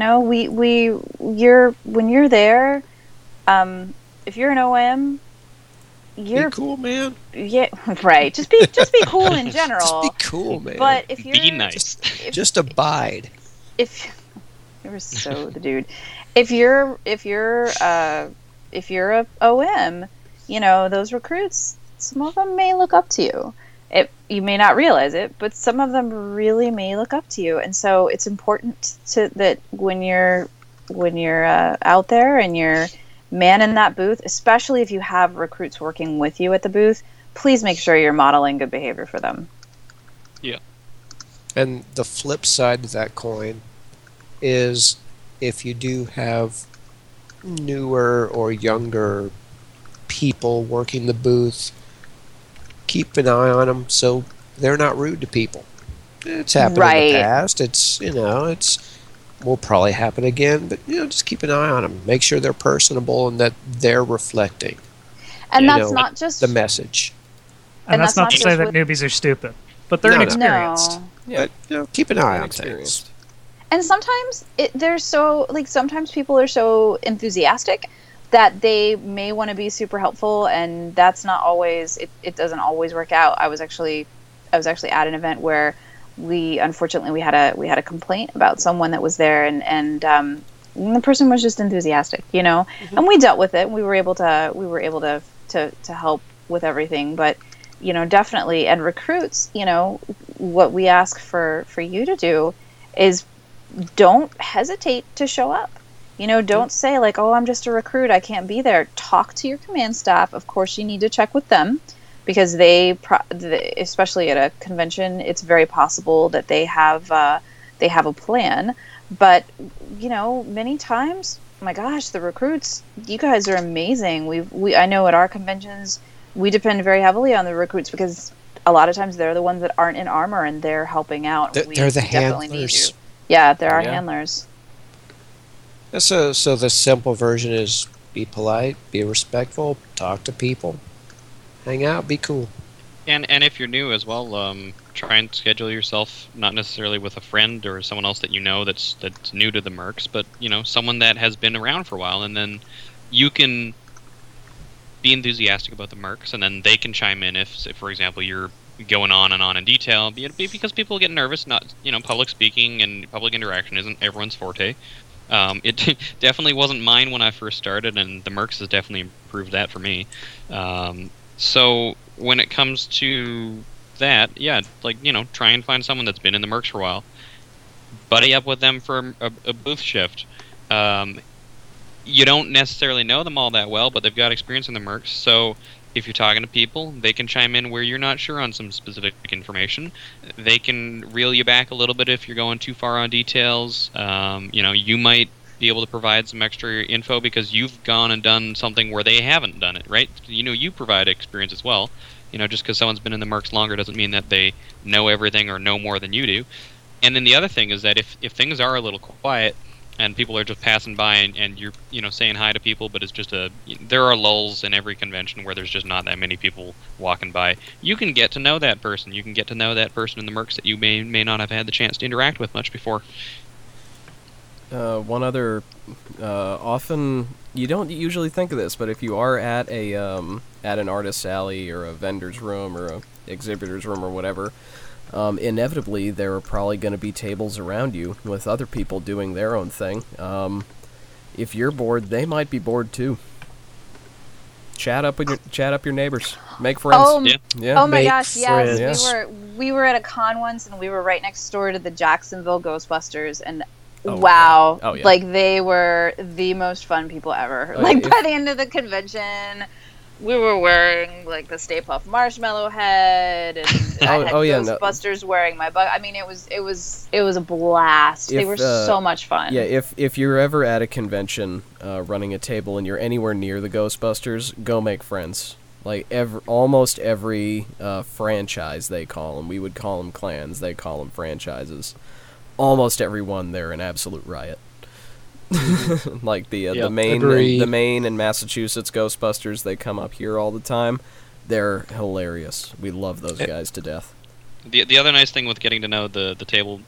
when you're there, if you're an OM, you're be cool, man. Yeah, right. Just be cool in general. Just be cool, man. But if you're be nice, just abide. If you're so the dude, if you're a OM, those recruits, some of them may look up to you. You may not realize it, but some of them really may look up to you, and so it's important that when you're out there and you're manning that booth, especially if you have recruits working with you at the booth, please make sure you're modeling good behavior for them. Yeah. And the flip side of that coin is if you do have newer or younger people working the booth, keep an eye on them so they're not rude to people. It's happened in the past. It's will probably happen again, but just keep an eye on them. Make sure they're personable and that they're reflecting. And that's not just the message. And that's not to say that newbies are stupid, but they're inexperienced. No. But keep an eye on things. And sometimes sometimes people are so enthusiastic that they may want to be super helpful, and that's not always, it doesn't always work out. I was actually actually at an event where we unfortunately had a complaint about someone that was there, and the person was just enthusiastic, and we dealt with it. We were able to help with everything, but definitely. And recruits, what we ask for you to do is don't hesitate to show up. Don't say like, oh, I'm just a recruit, I can't be there. Talk to your command staff. Of course, you need to check with them, because especially at a convention, it's very possible that they have a plan. But many times, oh my gosh, the recruits, you guys are amazing. I know at our conventions, we depend very heavily on the recruits, because a lot of times they're the ones that aren't in armor and they're helping out. They're the handlers. Yeah, they're our handlers. So the simple version is be polite, be respectful, talk to people, hang out, be cool. And if you're new as well, try and schedule yourself not necessarily with a friend or someone else that that's new to the Mercs, but someone that has been around for a while, and then you can be enthusiastic about the Mercs, and then they can chime in if for example, you're going on and on in detail, because people get nervous. Not public speaking and public interaction isn't everyone's forte. It definitely wasn't mine when I first started, and the Mercs has definitely improved that for me. So when it comes to that, try and find someone that's been in the Mercs for a while, buddy up with them for a booth shift. You don't necessarily know them all that well, but they've got experience in the Mercs, so if you're talking to people, they can chime in where you're not sure on some specific information. They can reel you back a little bit if you're going too far on details. You might be able to provide some extra info because you've gone and done something where they haven't done it, right? You provide experience as well. Just because someone's been in the Mercs longer doesn't mean that they know everything or know more than you do. And then the other thing is that if things are a little quiet, and people are just passing by, and you're saying hi to people, but it's just there are lulls in every convention where there's just not that many people walking by. You can get to know that person. You can get to know that person in the Mercs that you may not have had the chance to interact with much before. One other, often you don't usually think of this, but if you are at an artist's alley or a vendor's room or a exhibitor's room or whatever, inevitably there are probably going to be tables around you with other people doing their own thing. If you're bored, they might be bored too. Chat up your neighbors. Make friends. Yeah. Oh my Make gosh, yes. friends. We were at a con once, and we were right next door to the Jacksonville Ghostbusters, and Oh, wow, yeah. Oh, yeah. like they were the most fun people ever. Oh, like yeah. by the end of the convention, we were wearing like the Stay Puft Marshmallow Head, and I had Ghostbusters wearing my bug. I mean, it was a blast. They were so much fun. Yeah, if you're ever at a convention running a table and you're anywhere near the Ghostbusters, go make friends. Like almost every franchise, they call them. We would call them clans. They call them franchises. Almost every one, they're an absolute riot. Like the Maine and Massachusetts Ghostbusters, they come up here all the time. They're hilarious. We love those guys to death. The other nice thing with getting to know the table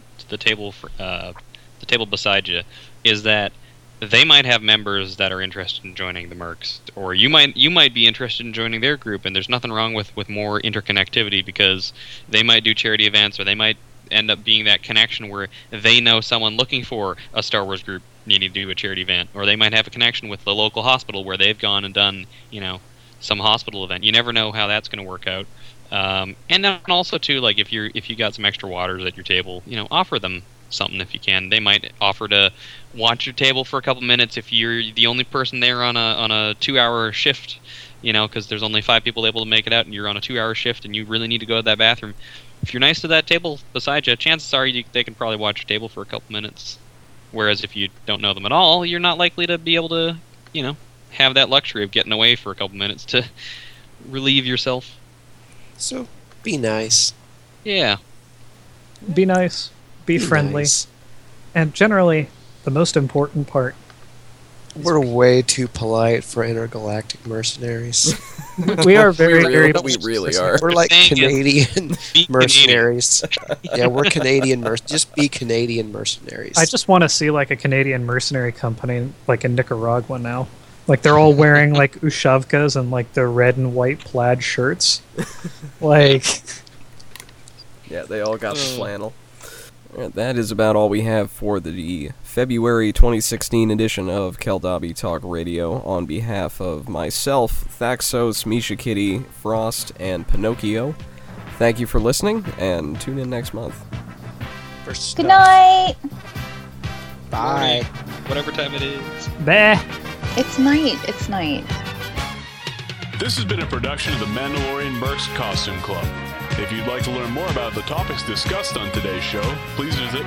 beside you is that they might have members that are interested in joining the Mercs, or you might be interested in joining their group, and there's nothing wrong with more interconnectivity, because they might do charity events, or they might end up being that connection where they know someone looking for a Star Wars group needing to do a charity event, or they might have a connection with the local hospital where they've gone and done some hospital event. You never know how that's going to work out. And then also too, like if you got some extra waters at your table, offer them something if you can. They might offer to watch your table for a couple minutes if you're the only person there on a 2-hour shift, because there's only 5 people able to make it out, and you're on a 2-hour shift and you really need to go to that bathroom. If you're nice to that table beside you, chances are they can probably watch your table for a couple minutes. Whereas if you don't know them at all, you're not likely to be able to, have that luxury of getting away for a couple minutes to relieve yourself. So, be nice. Yeah. Be nice. Be friendly. Nice. And generally, the most important part. We're way too polite for intergalactic mercenaries. We are very, very. We really are. We're like Dang it. Canadian Be mercenaries. Yeah, we're Canadian Just be Canadian mercenaries. I just want to see like a Canadian mercenary company like in Nicaragua now. Like they're all wearing like ushavkas and like the red and white plaid shirts. Like Yeah, they all got the flannel. Alright, that is about all we have for the February 2016 edition of Keldabi Talk Radio. On behalf of myself, Thaxos, Misha Kitty, Frost, and Pinocchio, thank you for listening, and tune in next month. For stuff. Good night. Bye. Whatever time it is. Bah. It's night. It's night. This has been a production of the Mandalorian Mercs Costume Club. If you'd like to learn more about the topics discussed on today's show, please visit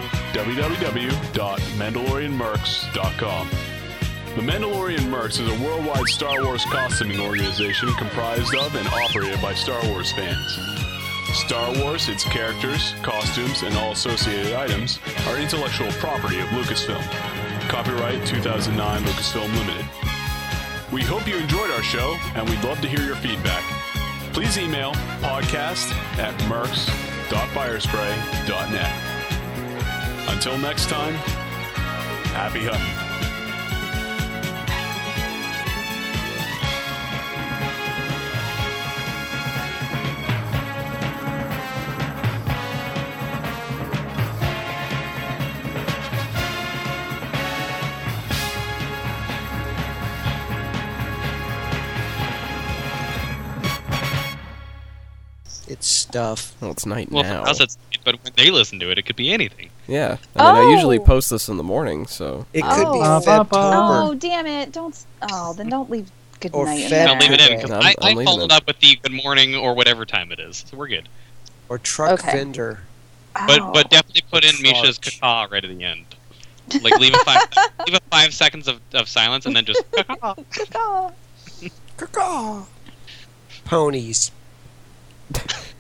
www.mandalorianmercs.com. The Mandalorian Mercs is a worldwide Star Wars costuming organization comprised of and operated by Star Wars fans. Star Wars, its characters, costumes, and all associated items are intellectual property of Lucasfilm. Copyright 2009 Lucasfilm Limited. We hope you enjoyed our show, and we'd love to hear your feedback. Please email podcast@mercs.firespray.net. Until next time, happy hunting. It's stuff. Well, it's night Well, now. for us, but when they listen to it, it could be anything. Yeah, I mean, I usually Oh. post this in the morning, so... It could be Oh. Febtober. Oh, damn it. Don't. Oh, then don't leave good Or night in Fed- Don't there. leave it in, Okay. because I'm I leaving followed it. up with the good morning or whatever time it is, so we're good. Or truck Okay. vendor. Oh. But definitely put in Fudge. Misha's caca right at the end. Like leave a 5 seconds of silence and then just caca. Caw-caw. Caw-caw. Ponies.